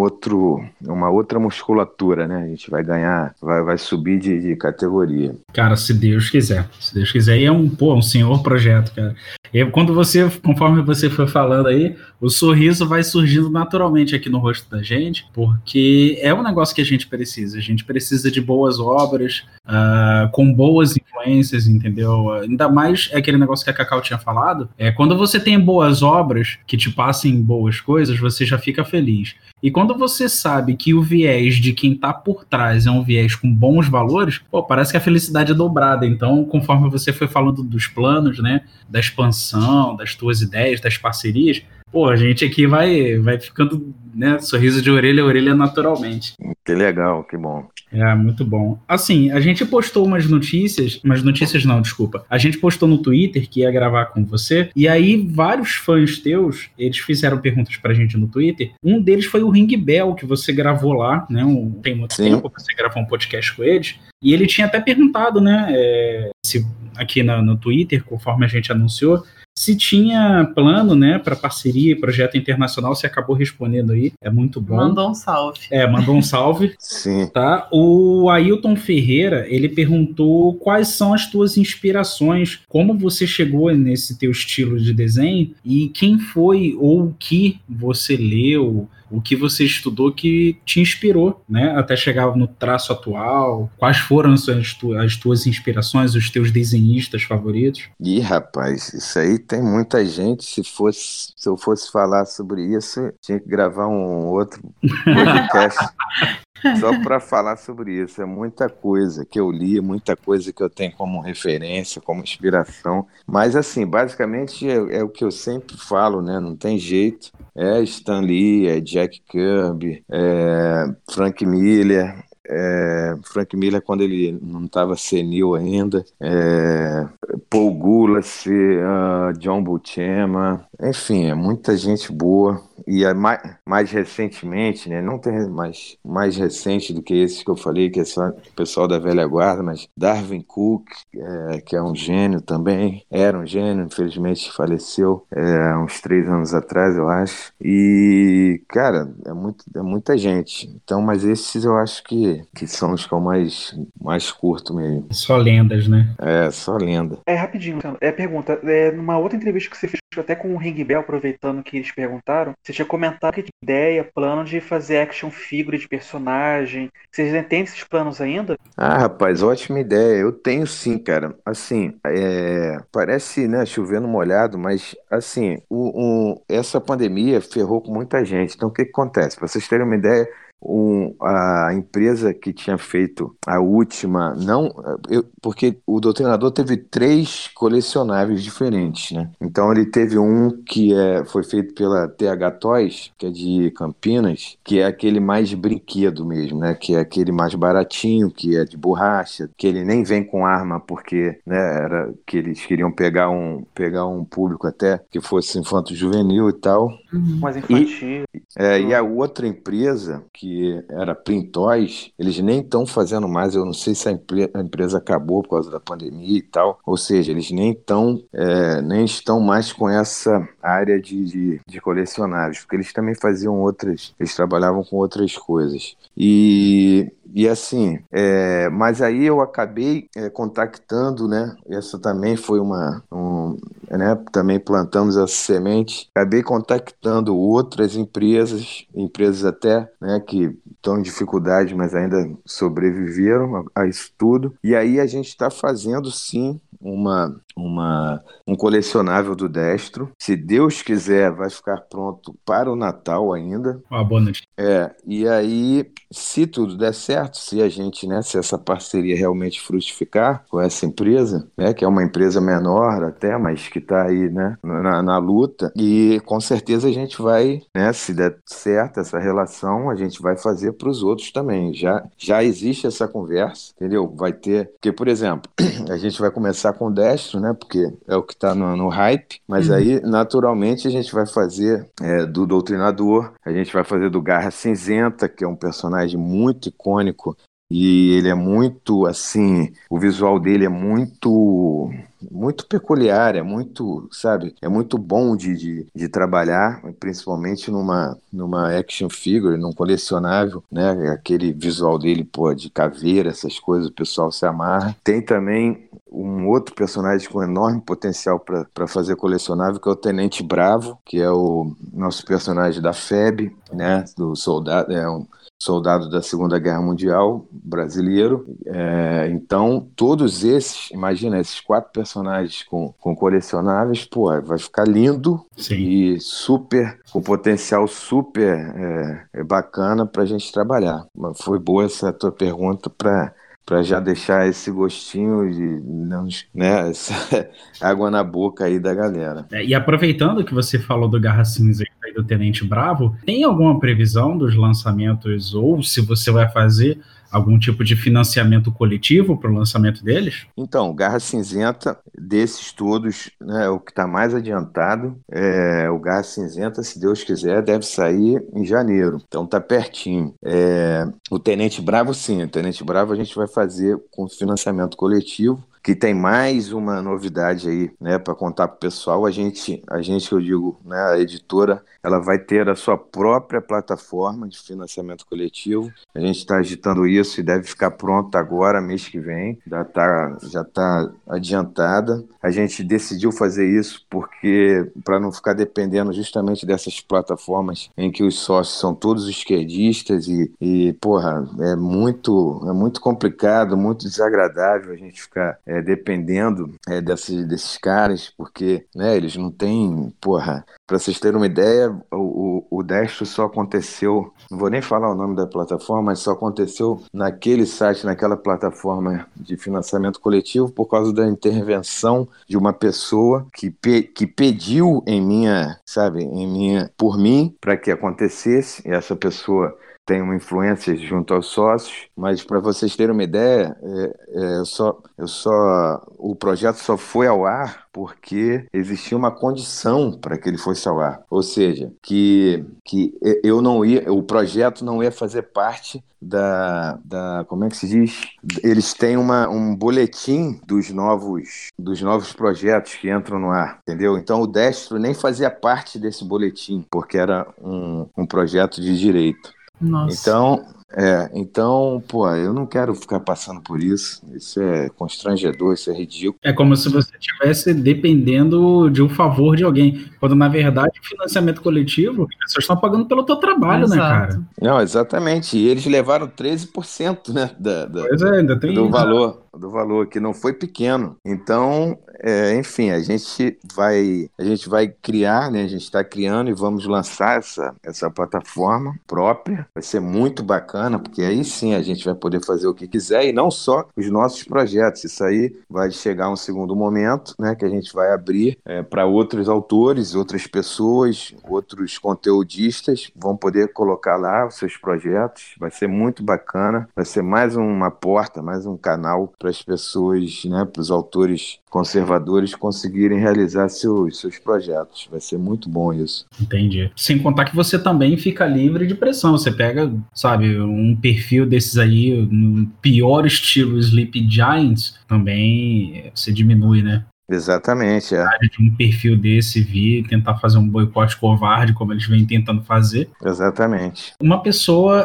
uma outra musculatura, né? A gente vai ganhar, vai subir de categoria. Cara, se Deus quiser. Se Deus quiser. E é um senhor projeto, cara. E conforme você foi falando aí, o sorriso vai surgindo naturalmente aqui no rosto da gente, porque é um negócio que a gente precisa. A gente precisa de boas obras, com boas influências, entendeu? Ainda mais aquele negócio que a Cacau tinha falado, quando você tem boas obras que te passem boas coisas, você já fica feliz. E quando você sabe que o viés de quem tá por trás é um viés com bons valores, parece que a felicidade é dobrada. Então, conforme você foi falando dos planos, né, da expansão, das tuas ideias, das parcerias, a gente aqui vai ficando, né, sorriso de orelha a orelha naturalmente. Que legal, que bom. Muito bom. Assim, a gente postou umas notícias não, desculpa. A gente postou no Twitter que ia gravar com você, e aí vários fãs teus, eles fizeram perguntas pra gente no Twitter. Um deles foi o Ring Bell, que você gravou lá, né? Tem muito tempo que você gravou um podcast com eles, e ele tinha até perguntado, né, se aqui no Twitter, conforme a gente anunciou, se tinha plano, né, para parceria e projeto internacional. Você acabou respondendo aí, é muito bom. Mandou um salve. Mandou um salve. Sim. Tá? O Ailton Ferreira, ele perguntou quais são as tuas inspirações, como você chegou nesse teu estilo de desenho e quem foi ou o que você leu o que você estudou que te inspirou, né, até chegar no traço atual. Quais foram as tuas inspirações, os teus desenhistas favoritos? Ih, rapaz, isso aí tem muita gente. Se eu fosse falar sobre isso, tinha que gravar um outro podcast só para falar sobre isso. É muita coisa que eu li, muita coisa que eu tenho como referência, como inspiração. Mas, assim, basicamente é o que eu sempre falo, né? Não tem jeito. É Stan Lee, é Jack Kirby, é Frank Miller. Frank Miller quando ele não estava senil ainda, Paul Gulacy, John Buscema, enfim, é muita gente boa. E mais recentemente, né, não tem mais recente do que esses que eu falei, que é só o pessoal da velha guarda, mas Darwin Cook, que é um gênio também, era um gênio, infelizmente faleceu há uns 3 anos atrás, eu acho. E, cara, é muita gente. Então, mas esses eu acho que são os que eu mais curto mesmo. Só lendas, né? Só lenda. Rapidinho, Luciano. Pergunta. Numa outra entrevista que você fez até com o Ring Bell, aproveitando que eles perguntaram, você tinha comentado que tinha ideia, plano de fazer action figure de personagem. Vocês têm esses planos ainda? Ah, rapaz, ótima ideia. Eu tenho sim, cara. Assim, parece, né, chovendo molhado, mas assim, essa pandemia ferrou com muita gente. Então, o que acontece? Para vocês terem uma ideia, a empresa que tinha feito a última, porque o Doutrinador teve 3 colecionáveis diferentes, né? Então ele teve um que foi feito pela TH Toys, que é de Campinas, que é aquele mais brinquedo mesmo, né? Que é aquele mais baratinho, que é de borracha, que ele nem vem com arma, porque, né, era que eles queriam pegar um público até que fosse infanto-juvenil e tal. Mais infantil. E a outra empresa, que era Printoys, eles nem estão fazendo mais. Eu não sei se a empresa acabou por causa da pandemia e tal. Ou seja, eles nem estão mais com essa área de colecionáveis, porque eles também faziam eles trabalhavam com outras coisas. E assim, mas aí eu acabei contactando, né? Essa também foi né? Também plantamos essa semente. Acabei contactando outras empresas até, né, que estão em dificuldade, mas ainda sobreviveram a isso tudo. E aí a gente está fazendo, sim, um colecionável do Destro. Se Deus quiser, vai ficar pronto para o Natal ainda. Boa noite. E aí, se tudo der certo, se a gente, né, se essa parceria realmente frutificar com essa empresa, né, que é uma empresa menor até, mas que está aí, né, na luta, e com certeza a gente vai, né, se der certo essa relação, a gente vai fazer para os outros também. Já existe essa conversa, entendeu? Vai ter, porque, por exemplo, a gente vai começar com o Destro, né, porque é o que está no hype, mas aí, naturalmente, a gente vai fazer do Doutrinador, a gente vai fazer do Garra Cinzenta, que é um personagem muito icônico, e ele é muito, assim, o visual dele é muito peculiar, é muito, sabe, é muito bom de trabalhar, principalmente numa action figure, num colecionável, né, aquele visual dele, pô, de caveira, essas coisas, o pessoal se amarra. Tem também um outro personagem com enorme potencial para fazer colecionável, que é o Tenente Bravo, que é o nosso personagem da FEB, né, do soldado, um soldado da Segunda Guerra Mundial brasileiro. Então, todos esses, imagina, esses 4 personagens com colecionáveis, pô, vai ficar lindo. Sim. E com potencial super bacana para a gente trabalhar. Mas foi boa essa tua pergunta para já deixar esse gostinho de, né, essa água na boca aí da galera. E aproveitando que você falou do Garra Cinza e do Tenente Bravo, tem alguma previsão dos lançamentos, ou se você vai fazer algum tipo de financiamento coletivo para o lançamento deles? Então, Garra Cinzenta, desses todos, né, o que está mais adiantado, o Garra Cinzenta, se Deus quiser, deve sair em janeiro. Então tá pertinho. O Tenente Bravo, sim. O Tenente Bravo a gente vai fazer com financiamento coletivo. que tem mais uma novidade aí, né, para contar para o pessoal. A gente, eu digo, né, a editora, ela vai ter a sua própria plataforma de financiamento coletivo. A gente está agitando isso e deve ficar pronto agora, mês que vem. Já tá adiantada. A gente decidiu fazer isso porque para não ficar dependendo justamente dessas plataformas em que os sócios são todos esquerdistas e porra, é muito complicado, muito desagradável a gente ficar dependendo desses caras, porque, né, eles não têm, porra, para vocês terem uma ideia, o Destro só aconteceu, não vou nem falar o nome da plataforma, mas só aconteceu naquele site, naquela plataforma de financiamento coletivo por causa da intervenção de uma pessoa que pediu por mim, para que acontecesse, e essa pessoa tem uma influência junto aos sócios, mas para vocês terem uma ideia, o projeto só foi ao ar porque existia uma condição para que ele fosse ao ar, ou seja, que o projeto não ia fazer parte como é que se diz? Eles têm um boletim dos novos projetos que entram no ar, entendeu? Então o Destro nem fazia parte desse boletim, porque era um projeto de direito. Nossa. Então, pô, eu não quero ficar passando por isso. Isso é constrangedor, isso é ridículo. É como se você estivesse dependendo de um favor de alguém, quando na verdade o financiamento coletivo, as pessoas estão pagando pelo teu trabalho, né, cara? Não, exatamente. E eles levaram 13%, né, Pois é, ainda tem do isso. valor, que não foi pequeno. Então, enfim, a gente vai criar, né? A gente está criando e vamos lançar essa plataforma própria. Vai ser muito bacana, porque aí sim a gente vai poder fazer o que quiser e não só os nossos projetos. Isso aí vai chegar a um segundo momento, né? Que a gente vai abrir para outros autores, outras pessoas, outros conteudistas vão poder colocar lá os seus projetos. Vai ser muito bacana. Vai ser mais uma porta, mais um canal para as pessoas, né, para os autores conservadores conseguirem realizar seus projetos. Vai ser muito bom isso. Entendi. Sem contar que você também fica livre de pressão. Você pega, sabe, um perfil desses aí, no pior estilo Sleepy Giants, também você diminui, né? Exatamente, De um perfil desse vir tentar fazer um boicote covarde, como eles vêm tentando fazer. Exatamente. Uma pessoa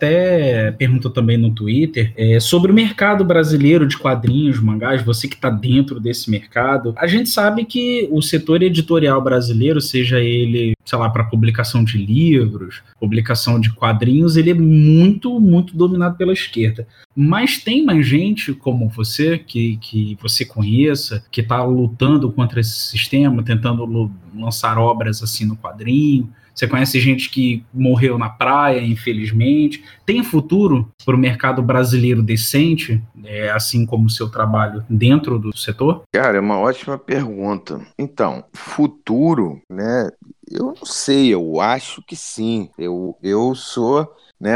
até perguntou também no Twitter sobre o mercado brasileiro de quadrinhos, mangás, você que está dentro desse mercado. A gente sabe que o setor editorial brasileiro, seja ele, sei lá, para publicação de livros, publicação de quadrinhos, ele é muito, muito dominado pela esquerda. Mas tem mais gente como você, que você conheça, que está lutando contra esse sistema, tentando lançar obras assim no quadrinho. Você conhece gente que morreu na praia, infelizmente. Tem futuro para o mercado brasileiro decente, assim como o seu trabalho dentro do setor? Cara, é uma ótima pergunta. Então, futuro, né? Eu não sei, eu acho que sim. Eu sou, né,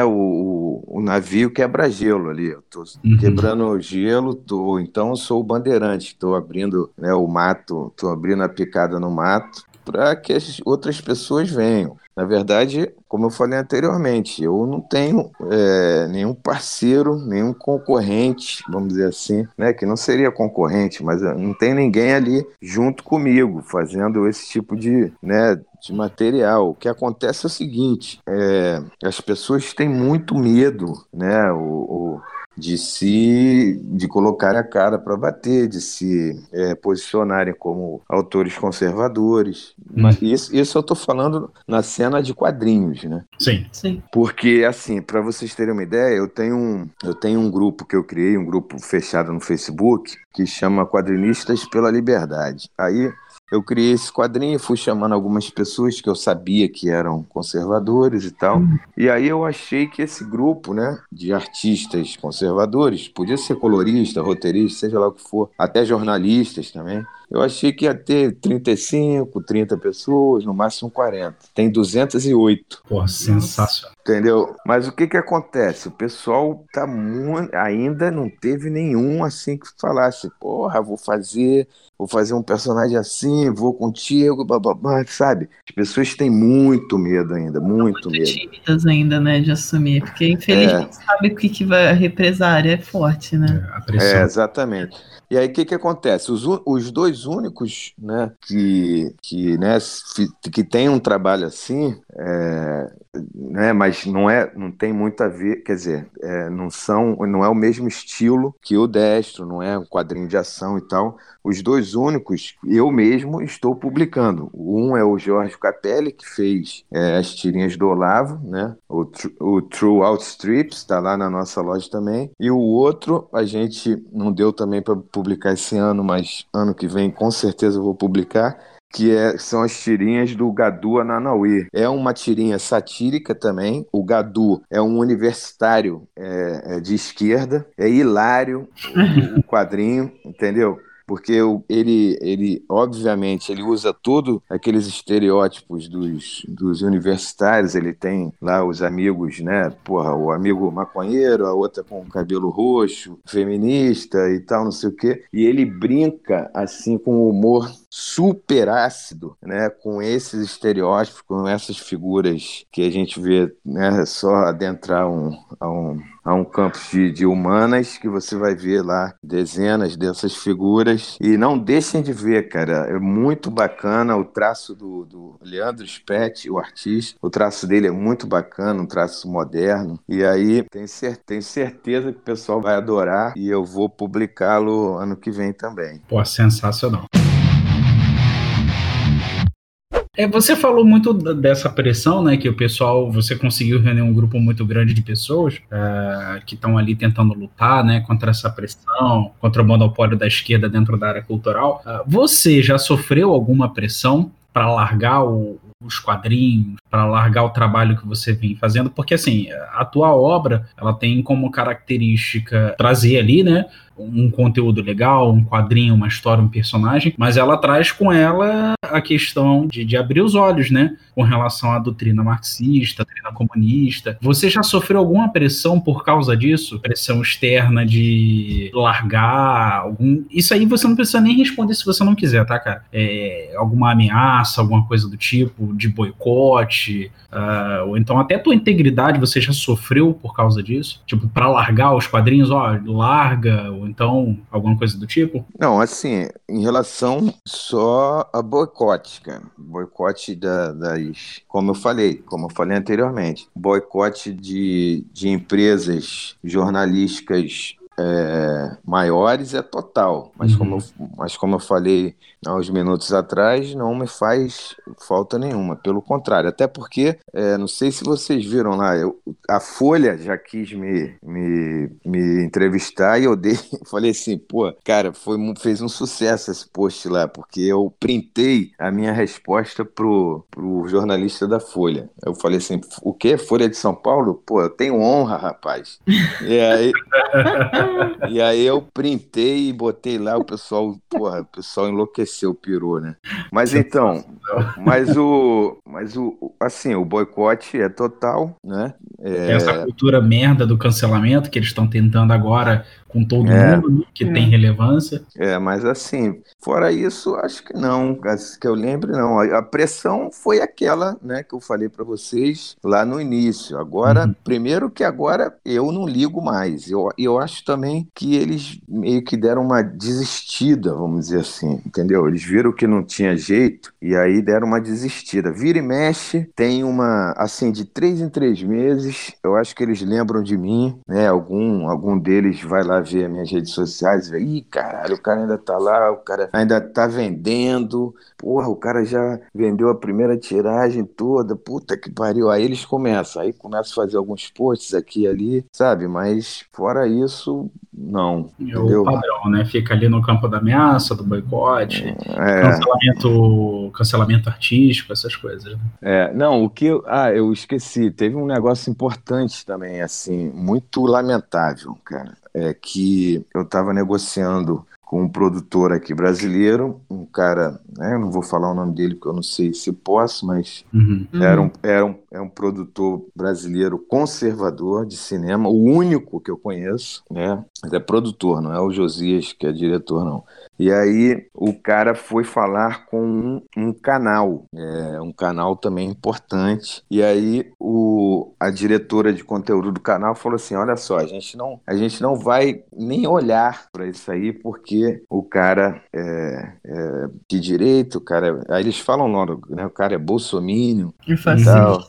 o navio quebra-gelo ali. Eu tô quebrando o gelo, então eu sou o bandeirante. Estou abrindo, né, o mato, estou abrindo a picada no mato para que as outras pessoas venham. Na verdade, como eu falei anteriormente, eu não tenho nenhum parceiro, nenhum concorrente, vamos dizer assim, né, que não seria concorrente, mas não tem ninguém ali junto comigo fazendo esse tipo de material. O que acontece é o seguinte, as pessoas têm muito medo, né, de colocar a cara para bater, de se posicionarem como autores conservadores. Mas isso eu estou falando na cena de quadrinhos, né? Sim. Porque, assim, para vocês terem uma ideia, eu tenho um grupo que eu criei, um grupo fechado no Facebook, que chama Quadrinistas pela Liberdade. Aí eu criei esse quadrinho, fui chamando algumas pessoas que eu sabia que eram conservadores e tal. E aí eu achei que esse grupo, né, de artistas conservadores, podia ser colorista, roteirista, seja lá o que for, até jornalistas também. Eu achei que ia ter 35, 30 pessoas, no máximo 40. Tem 208. Pô, sensacional. Entendeu? Mas o que acontece? O pessoal tá ainda não teve nenhum assim que falasse, porra, vou fazer um personagem assim, sim, vou contigo, bababá, sabe? As pessoas têm muito medo ainda, muito medo. Tímidas ainda, né, de assumir, porque É, infelizmente sabe o que vai, a represária é forte, né? A pressão. exatamente. E aí, o que acontece? Os dois únicos, né, né, que tem um trabalho assim, né, mas não tem muito a ver, quer dizer, não é o mesmo estilo que o Destro, não é um quadrinho de ação e tal. Os dois únicos, eu mesmo estou publicando. Um é o Jorge Capelli, que fez as tirinhas do Olavo, né? O True Outstrips, está lá na nossa loja também. E o outro, a gente não deu também para publicar esse ano, mas ano que vem com certeza eu vou publicar, são as tirinhas do Gadu Ananauê. É uma tirinha satírica também. O Gadu é um universitário de esquerda. É hilário o quadrinho, entendeu? Porque obviamente, ele usa todos aqueles estereótipos dos universitários. Ele tem lá os amigos, né? Porra, o amigo maconheiro, a outra com o cabelo roxo, feminista e tal, não sei o quê. E ele brinca, assim, com o humor super ácido, né? Com esses estereótipos, com essas figuras que a gente vê, né? Só adentrar a um campus de humanas, que você vai ver lá dezenas dessas figuras. E não deixem de ver, cara. É muito bacana o traço do Leandro Spetti, o artista. O traço dele é muito bacana, um traço moderno. E aí, tenho certeza que o pessoal vai adorar. E eu vou publicá-lo ano que vem também. Pô, sensacional. Você falou muito dessa pressão, né? Que o pessoal, você conseguiu reunir um grupo muito grande de pessoas que estão ali tentando lutar, né? Contra essa pressão, contra o monopólio da esquerda dentro da área cultural. Você já sofreu alguma pressão para largar os quadrinhos, para largar o trabalho que você vem fazendo? Porque, assim, a tua obra, ela tem como característica trazer ali, né? Um conteúdo legal, um quadrinho, uma história, um personagem, mas ela traz com ela a questão de abrir os olhos, né, com relação à doutrina marxista, à doutrina comunista. Você já sofreu alguma pressão por causa disso? Pressão externa de largar algum... Isso aí você não precisa nem responder se você não quiser, tá, cara? Alguma ameaça, alguma coisa do tipo, de boicote, ou então até a tua integridade você já sofreu por causa disso? Tipo, pra largar os quadrinhos, larga, ou então alguma coisa do tipo? Não, assim, em relação só a boicote, cara. Boicote como eu falei anteriormente, boicote de empresas jornalísticas maiores é total, mas como eu falei há uns minutos atrás, não me faz falta nenhuma, pelo contrário, até porque, não sei se vocês viram lá, a Folha já quis me entrevistar e eu falei assim, pô, cara, fez um sucesso esse post lá, porque eu printei a minha resposta pro jornalista da Folha. Eu falei assim, o quê? Folha de São Paulo? Pô, eu tenho honra, rapaz. E aí eu printei e botei lá, o pessoal enlouqueceu, pirou, né? Mas então, assim, o boicote é total, né? Essa cultura merda do cancelamento que eles estão tentando agora com todo mundo, né, que tem relevância. Mas assim, fora isso, acho que não, que eu lembre, não. A pressão foi aquela, né, que eu falei para vocês lá no início. Agora, primeiro que agora eu não ligo mais. Eu acho também que eles meio que deram uma desistida, vamos dizer assim, entendeu? Eles viram que não tinha jeito e aí deram uma desistida. Vira e mexe, tem uma, assim, de 3 em 3 meses, eu acho que eles lembram de mim, né? Algum deles vai lá ver as minhas redes sociais e vê, ih, caralho, o cara ainda tá lá, o cara ainda tá vendendo, porra, o cara já vendeu a primeira tiragem toda, puta que pariu. Aí eles começam a fazer alguns posts aqui e ali, sabe? Mas fora isso, não, entendeu? O padrão, né? Fica ali no campo da ameaça, do boicote, cancelamento artístico, essas coisas. Né? Não, eu esqueci, teve um negócio importante também, assim, muito lamentável, cara, que eu estava negociando com um produtor aqui brasileiro, um cara, né, eu não vou falar o nome dele porque eu não sei se posso, mas era um produtor brasileiro conservador de cinema, o único que eu conheço, né? Mas é produtor, não é o Josias que é diretor, não. E aí o cara foi falar com um canal, um canal também importante. E aí a diretora de conteúdo do canal falou assim: olha só, a gente não vai nem olhar para isso aí, porque o cara é de direita, o cara. Aí eles falam logo, né? O cara é bolsominion E e tal.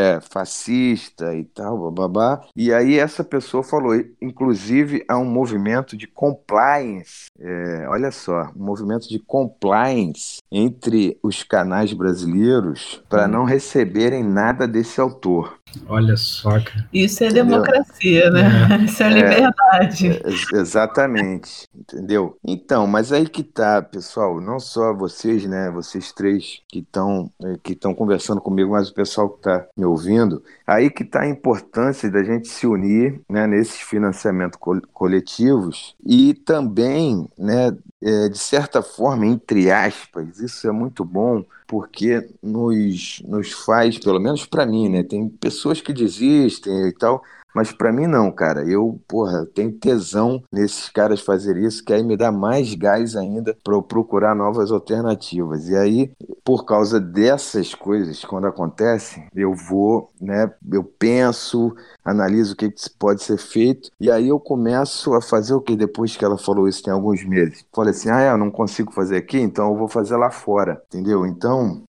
Fascista e tal, bababá. E aí essa pessoa falou, inclusive há um movimento de compliance, olha só, um movimento de compliance entre os canais brasileiros para não receberem nada desse autor. Olha só, cara. Isso é Entendeu? democracia, né? Isso é liberdade. Exatamente, entendeu? Então, mas aí que tá, pessoal, não só vocês, né, vocês três que estão conversando comigo, mas o pessoal que está me ouvindo, aí que tá a importância da gente se unir, né, nesses financiamentos coletivos e também, né, de certa forma, entre aspas, isso é muito bom, porque nos faz, pelo menos para mim, né? Tem pessoas que desistem e tal, mas para mim não, cara. Eu tenho tesão nesses caras fazer isso, que aí me dá mais gás ainda para eu procurar novas alternativas. E aí, por causa dessas coisas, quando acontecem, eu vou, né? Eu penso, analiso o que pode ser feito, e aí eu começo a fazer o que depois que ela falou isso tem alguns meses. Falei assim, eu não consigo fazer aqui, então eu vou fazer lá fora, entendeu? Então,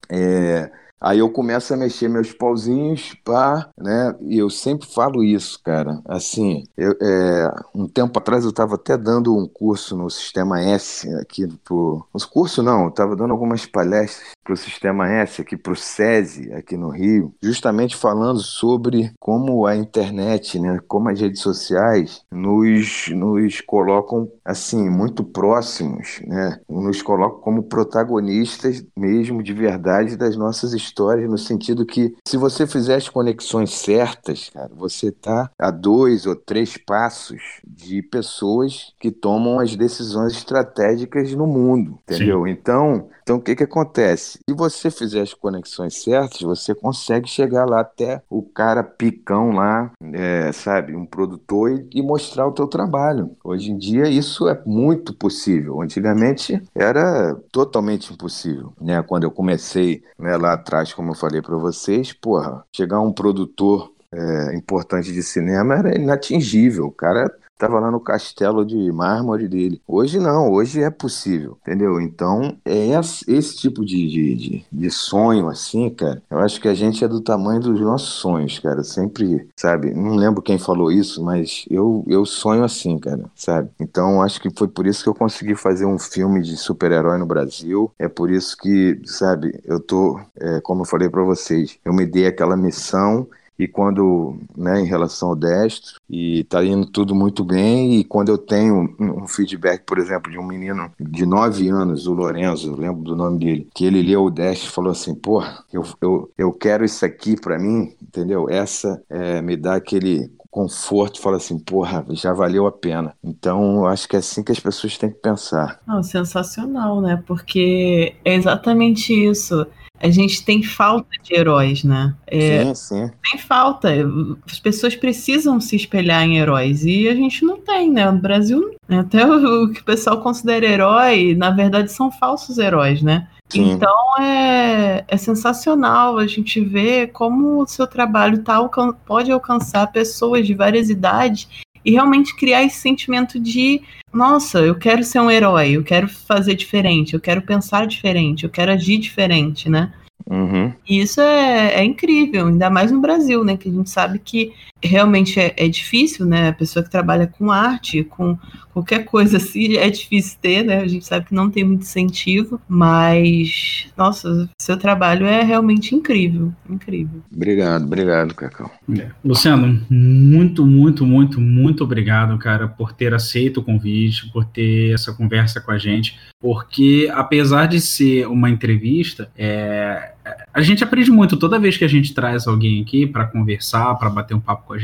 aí eu começo a mexer meus pauzinhos, né? E eu sempre falo isso, cara. Assim, um tempo atrás eu estava até dando um curso no Sistema S aqui Uns cursos não, eu estava dando algumas palestras para o Sistema S aqui, para o SESI aqui no Rio, justamente falando sobre como a internet, né? Como as redes sociais nos colocam assim muito próximos, né? Nos colocam como protagonistas mesmo de verdade das nossas histórias, no sentido que se você fizer as conexões certas, cara, você tá a 2 ou 3 passos de pessoas que tomam as decisões estratégicas no mundo, entendeu? Sim. Então o que acontece? Se você fizer as conexões certas, você consegue chegar lá até o cara picão lá, sabe, um produtor e mostrar o teu trabalho. Hoje em dia isso é muito possível. Antigamente era totalmente impossível, né? Quando eu comecei, né, lá atrás, como eu falei para vocês, chegar um produtor importante de cinema era inatingível. O cara estava lá no castelo de mármore dele. Hoje não, hoje é possível, entendeu? Então, esse tipo de sonho, assim, cara, eu acho que a gente é do tamanho dos nossos sonhos, cara. Sempre, sabe, não lembro quem falou isso, mas eu sonho assim, cara, sabe? Então, acho que foi por isso que eu consegui fazer um filme de super-herói no Brasil. É por isso que, sabe, eu tô, como eu falei para vocês, eu me dei aquela missão. E quando, né, em relação ao Destro, e tá indo tudo muito bem, e quando eu tenho um feedback, por exemplo, de um menino de 9 anos, o Lorenzo, eu lembro do nome dele, que ele leu o Destro e falou assim, eu quero isso aqui pra mim, entendeu? Essa me dá aquele conforto, fala assim, já valeu a pena. Então, eu acho que é assim que as pessoas têm que pensar. Não, sensacional, né? Porque é exatamente isso. A gente tem falta de heróis, né? Sim. Tem falta. As pessoas precisam se espelhar em heróis e a gente não tem, né? No Brasil, até o que o pessoal considera herói, na verdade, são falsos heróis, né? Sim. Então é sensacional a gente ver como o seu trabalho pode alcançar pessoas de várias idades e realmente criar esse sentimento de nossa, eu quero ser um herói, eu quero fazer diferente, eu quero pensar diferente, eu quero agir diferente, né? Uhum. E isso é incrível, ainda mais no Brasil, né? Que a gente sabe que realmente é difícil, né? A pessoa que trabalha com arte, com qualquer coisa assim, é difícil ter, né? A gente sabe que não tem muito incentivo, mas, nossa, seu trabalho é realmente incrível, incrível. Obrigado, Cacau. Luciano, muito, muito, muito, muito obrigado, cara, por ter aceito o convite, por ter essa conversa com a gente, porque apesar de ser uma entrevista, a gente aprende muito toda vez que a gente traz alguém aqui para conversar, para bater um papo com a gente, um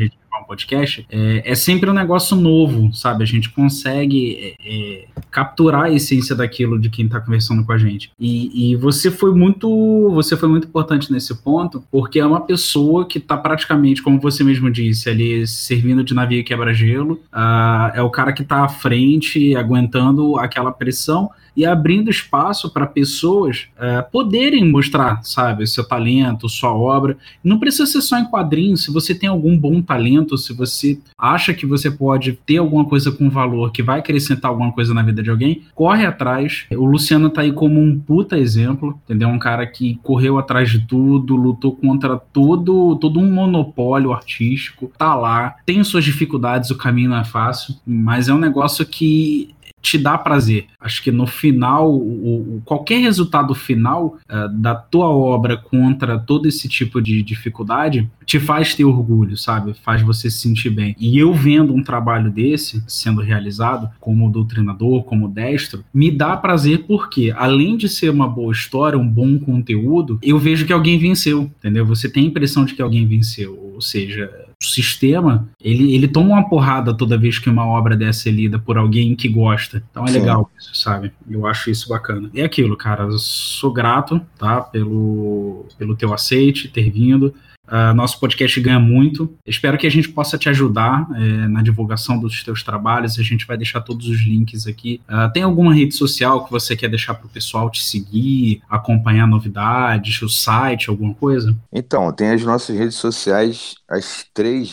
podcast, é sempre um negócio novo, sabe? A gente consegue capturar a essência daquilo de quem está conversando com a gente. E você foi muito importante nesse ponto, porque é uma pessoa que está praticamente, como você mesmo disse, ali servindo de navio quebra-gelo, é o cara que está à frente, aguentando aquela pressão e abrindo espaço para pessoas poderem mostrar, sabe, seu talento, sua obra. Não precisa ser só em quadrinhos. Se você tem algum bom talento, se você acha que você pode ter alguma coisa com valor, que vai acrescentar alguma coisa na vida de alguém, corre atrás. O Luciano tá aí como um puta exemplo, entendeu? Um cara que correu atrás de tudo, lutou contra todo um monopólio artístico, tá lá, tem suas dificuldades, o caminho não é fácil, mas é um negócio que te dá prazer. Acho que no final, qualquer resultado final da tua obra contra todo esse tipo de dificuldade te faz ter orgulho, sabe? Faz você se sentir bem. E eu vendo um trabalho desse sendo realizado como doutrinador, como destro, me dá prazer porque, além de ser uma boa história, um bom conteúdo, eu vejo que alguém venceu, entendeu? Você tem a impressão de que alguém venceu, ou seja, o sistema, ele toma uma porrada toda vez que uma obra dessa é lida por alguém que gosta. Então é legal isso, sabe? Eu acho isso bacana. É aquilo, cara, eu sou grato, tá? Pelo teu aceite, ter vindo. Nosso podcast ganha muito. Espero que a gente possa te ajudar na divulgação dos teus trabalhos. A gente vai deixar todos os links aqui. Tem alguma rede social que você quer deixar para o pessoal te seguir, acompanhar novidades, o site, alguma coisa? Então, tem as nossas redes sociais, as três,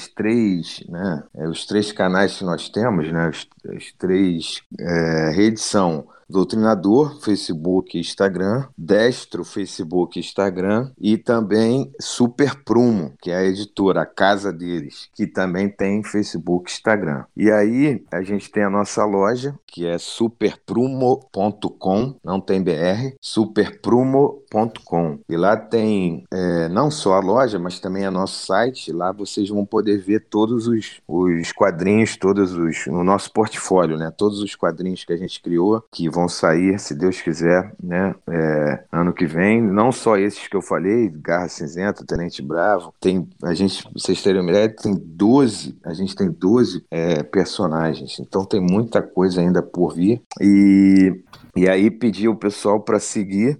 né? Os três canais que nós temos, né? As três redes são Doutrinador, Facebook e Instagram, Destro, Facebook e Instagram, e também Super Prumo, que é a editora, a casa deles, que também tem Facebook e Instagram. E aí a gente tem a nossa loja, que é superprumo.com, não tem BR, superprumo.com. E lá tem não só a loja, mas também é nosso site. Lá vocês vão poder ver todos os quadrinhos, no nosso portfólio, né? Todos os quadrinhos que a gente criou, que vão sair, se Deus quiser, né? Ano que vem. Não só esses que eu falei, Garra Cinzenta, Tenente Bravo. Pra vocês terem uma ideia, a gente tem 12 personagens. Então tem muita coisa ainda por vir. E aí pedir o pessoal para seguir,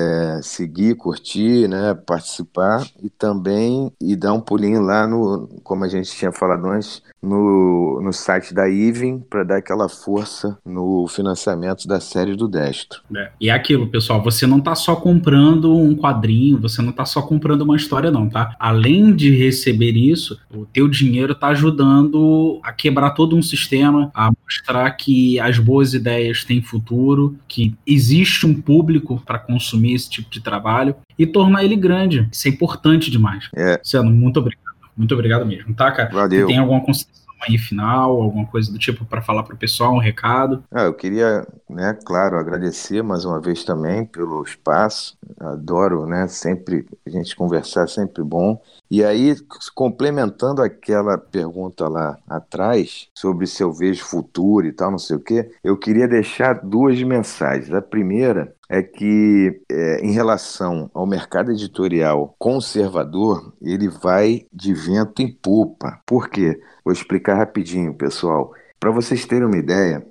curtir, né, participar e também dar um pulinho lá como a gente tinha falado antes, no site da Even para dar aquela força no financiamento da série do Destro. E é aquilo, pessoal, você não tá só comprando um quadrinho, você não tá só comprando uma história não, tá? Além de receber isso, o teu dinheiro tá ajudando a quebrar todo um sistema, a mostrar que as boas ideias têm futuro, que existe um público para consumir esse tipo de trabalho e tornar ele grande. Isso é importante demais. Luciano, muito obrigado. Muito obrigado mesmo, tá, cara? Valeu. Você tem alguma consideração aí final, alguma coisa do tipo para falar pro pessoal, um recado? Eu queria, né, claro, agradecer mais uma vez também pelo espaço. Adoro, né, sempre a gente conversar, sempre bom. E aí, complementando aquela pergunta lá atrás, sobre se eu vejo futuro e tal, não sei o quê, eu queria deixar duas mensagens. A primeira é que, em relação ao mercado editorial conservador, ele vai de vento em popa. Por quê? Vou explicar rapidinho, pessoal. Para vocês terem uma ideia,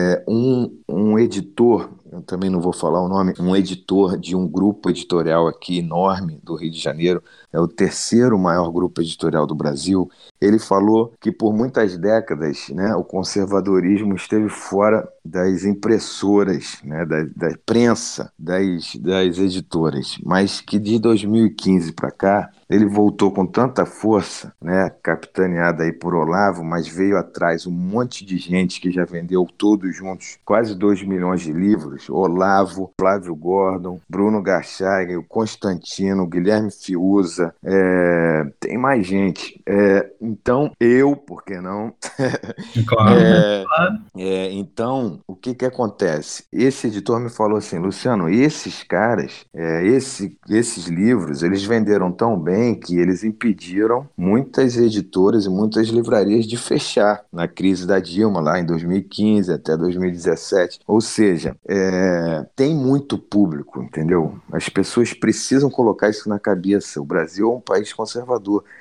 um editor, eu também não vou falar o nome, um editor de um grupo editorial aqui enorme do Rio de Janeiro, é o terceiro maior grupo editorial do Brasil, ele falou que por muitas décadas, né, o conservadorismo esteve fora das impressoras, né, da prensa, das editoras, mas que de 2015 para cá, ele voltou com tanta força, né, capitaneada aí por Olavo, mas veio atrás um monte de gente que já vendeu todos juntos quase 2 milhões de livros. Olavo, Flávio Gordon, Bruno Garchagen, o Constantino, Guilherme Fiuza, tem mais gente. Então, por que não? Claro. Então, o que acontece? Esse editor me falou assim, Luciano, esses caras, esses livros, eles venderam tão bem que eles impediram muitas editoras e muitas livrarias de fechar na crise da Dilma, lá em 2015 até 2017. Ou seja, tem muito público, entendeu? As pessoas precisam colocar isso na cabeça. O Brasil é um país conservador.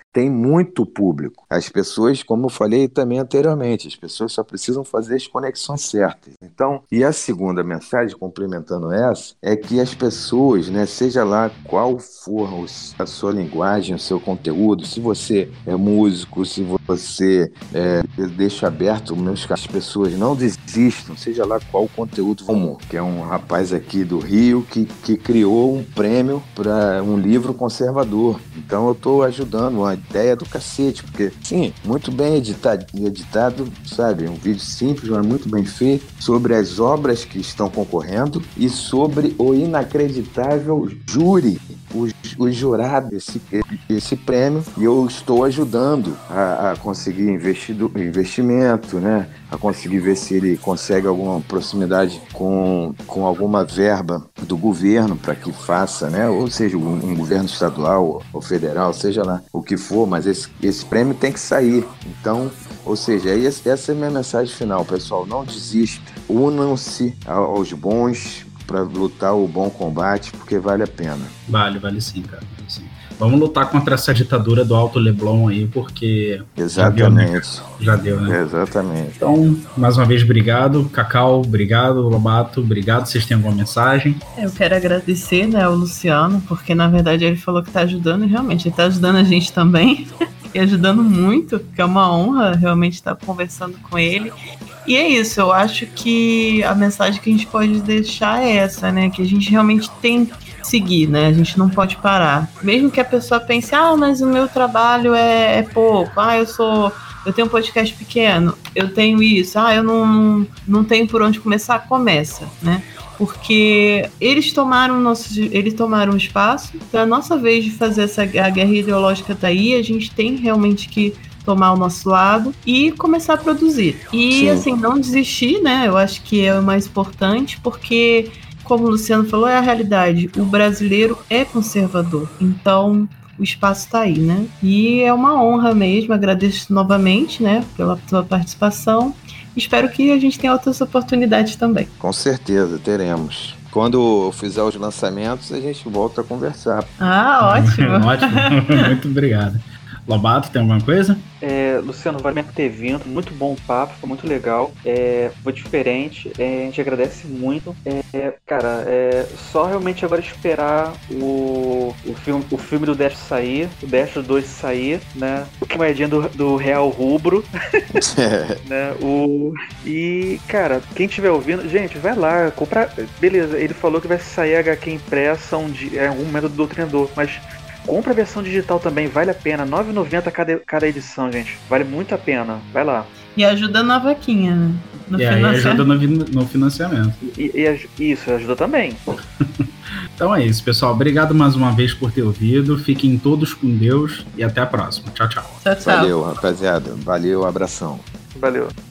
tem muito público. As pessoas, como eu falei também anteriormente, as pessoas só precisam fazer as conexões certas. Então, e a segunda mensagem, complementando essa, é que as pessoas, né, seja lá qual for a sua linguagem, o seu conteúdo, se você é músico, se você eu deixo aberto, as pessoas não desistam, seja lá qual o conteúdo for, que é um rapaz aqui do Rio que criou um prêmio para um livro conservador. Então eu estou ajudando, uma ideia do cacete, porque sim, muito bem editado, sabe, um vídeo simples, mas muito bem feito, sobre as obras que estão concorrendo e sobre o inacreditável júri, os jurados esse prêmio, e eu estou ajudando a conseguir investimento, né? A conseguir ver se ele consegue alguma proximidade com alguma verba do governo para que faça, né? Ou seja, um governo estadual ou federal, seja lá o que for, mas esse prêmio tem que sair. Então, ou seja, essa é a minha mensagem final, pessoal. Não desista, unam-se aos bons para lutar o bom combate, porque vale a pena. Vale sim, cara. Vale sim. Vamos lutar contra essa ditadura do Alto Leblon aí, porque... Exatamente. Já deu, né? Exatamente. Então, mais uma vez, obrigado. Cacau, obrigado. Lobato, obrigado. Vocês têm alguma mensagem? Eu quero agradecer, né, ao Luciano, porque na verdade ele falou que tá ajudando, e realmente ele tá ajudando a gente também. E ajudando muito, que é uma honra realmente estar conversando com ele. E é isso, eu acho que a mensagem que a gente pode deixar é essa, né? Que a gente realmente tem que seguir, né? A gente não pode parar. Mesmo que a pessoa pense, mas o meu trabalho é pouco, eu tenho um podcast pequeno, eu tenho isso, eu não tenho por onde começar, começa, né? Porque eles tomaram o espaço, então é a nossa vez de fazer a guerra ideológica tá aí, a gente tem realmente que tomar o nosso lado e começar a produzir. E, sim, assim, não desistir, né? Eu acho que é o mais importante, porque, como o Luciano falou, é a realidade. O brasileiro é conservador, então o espaço está aí, né? E é uma honra mesmo, agradeço novamente, né, pela tua participação. Espero que a gente tenha outras oportunidades também. Com certeza, teremos. Quando eu fizer os lançamentos, a gente volta a conversar. Ótimo. Ótimo, muito obrigado. Lobato, tem alguma coisa? Luciano, vale mesmo ter vindo, muito bom o papo, foi muito legal, foi diferente, a gente agradece muito. Cara, só realmente agora esperar o filme do Dash sair, o Dash 2 sair, né? O moedinha do Real Rubro. Né? E, cara, quem estiver ouvindo, gente, vai lá, comprar. Beleza, ele falou que vai sair HQ impressa em algum momento do Doutrinador, mas compra a versão digital também, vale a pena. R$ 9,90 cada edição, gente. Vale muito a pena. Vai lá. E ajuda na vaquinha, né? E ajuda no financiamento. Isso, ajuda também. Então é isso, pessoal. Obrigado mais uma vez por ter ouvido. Fiquem todos com Deus e até a próxima. Tchau, tchau. Tchau, tchau. Valeu, rapaziada. Valeu, abração. Valeu.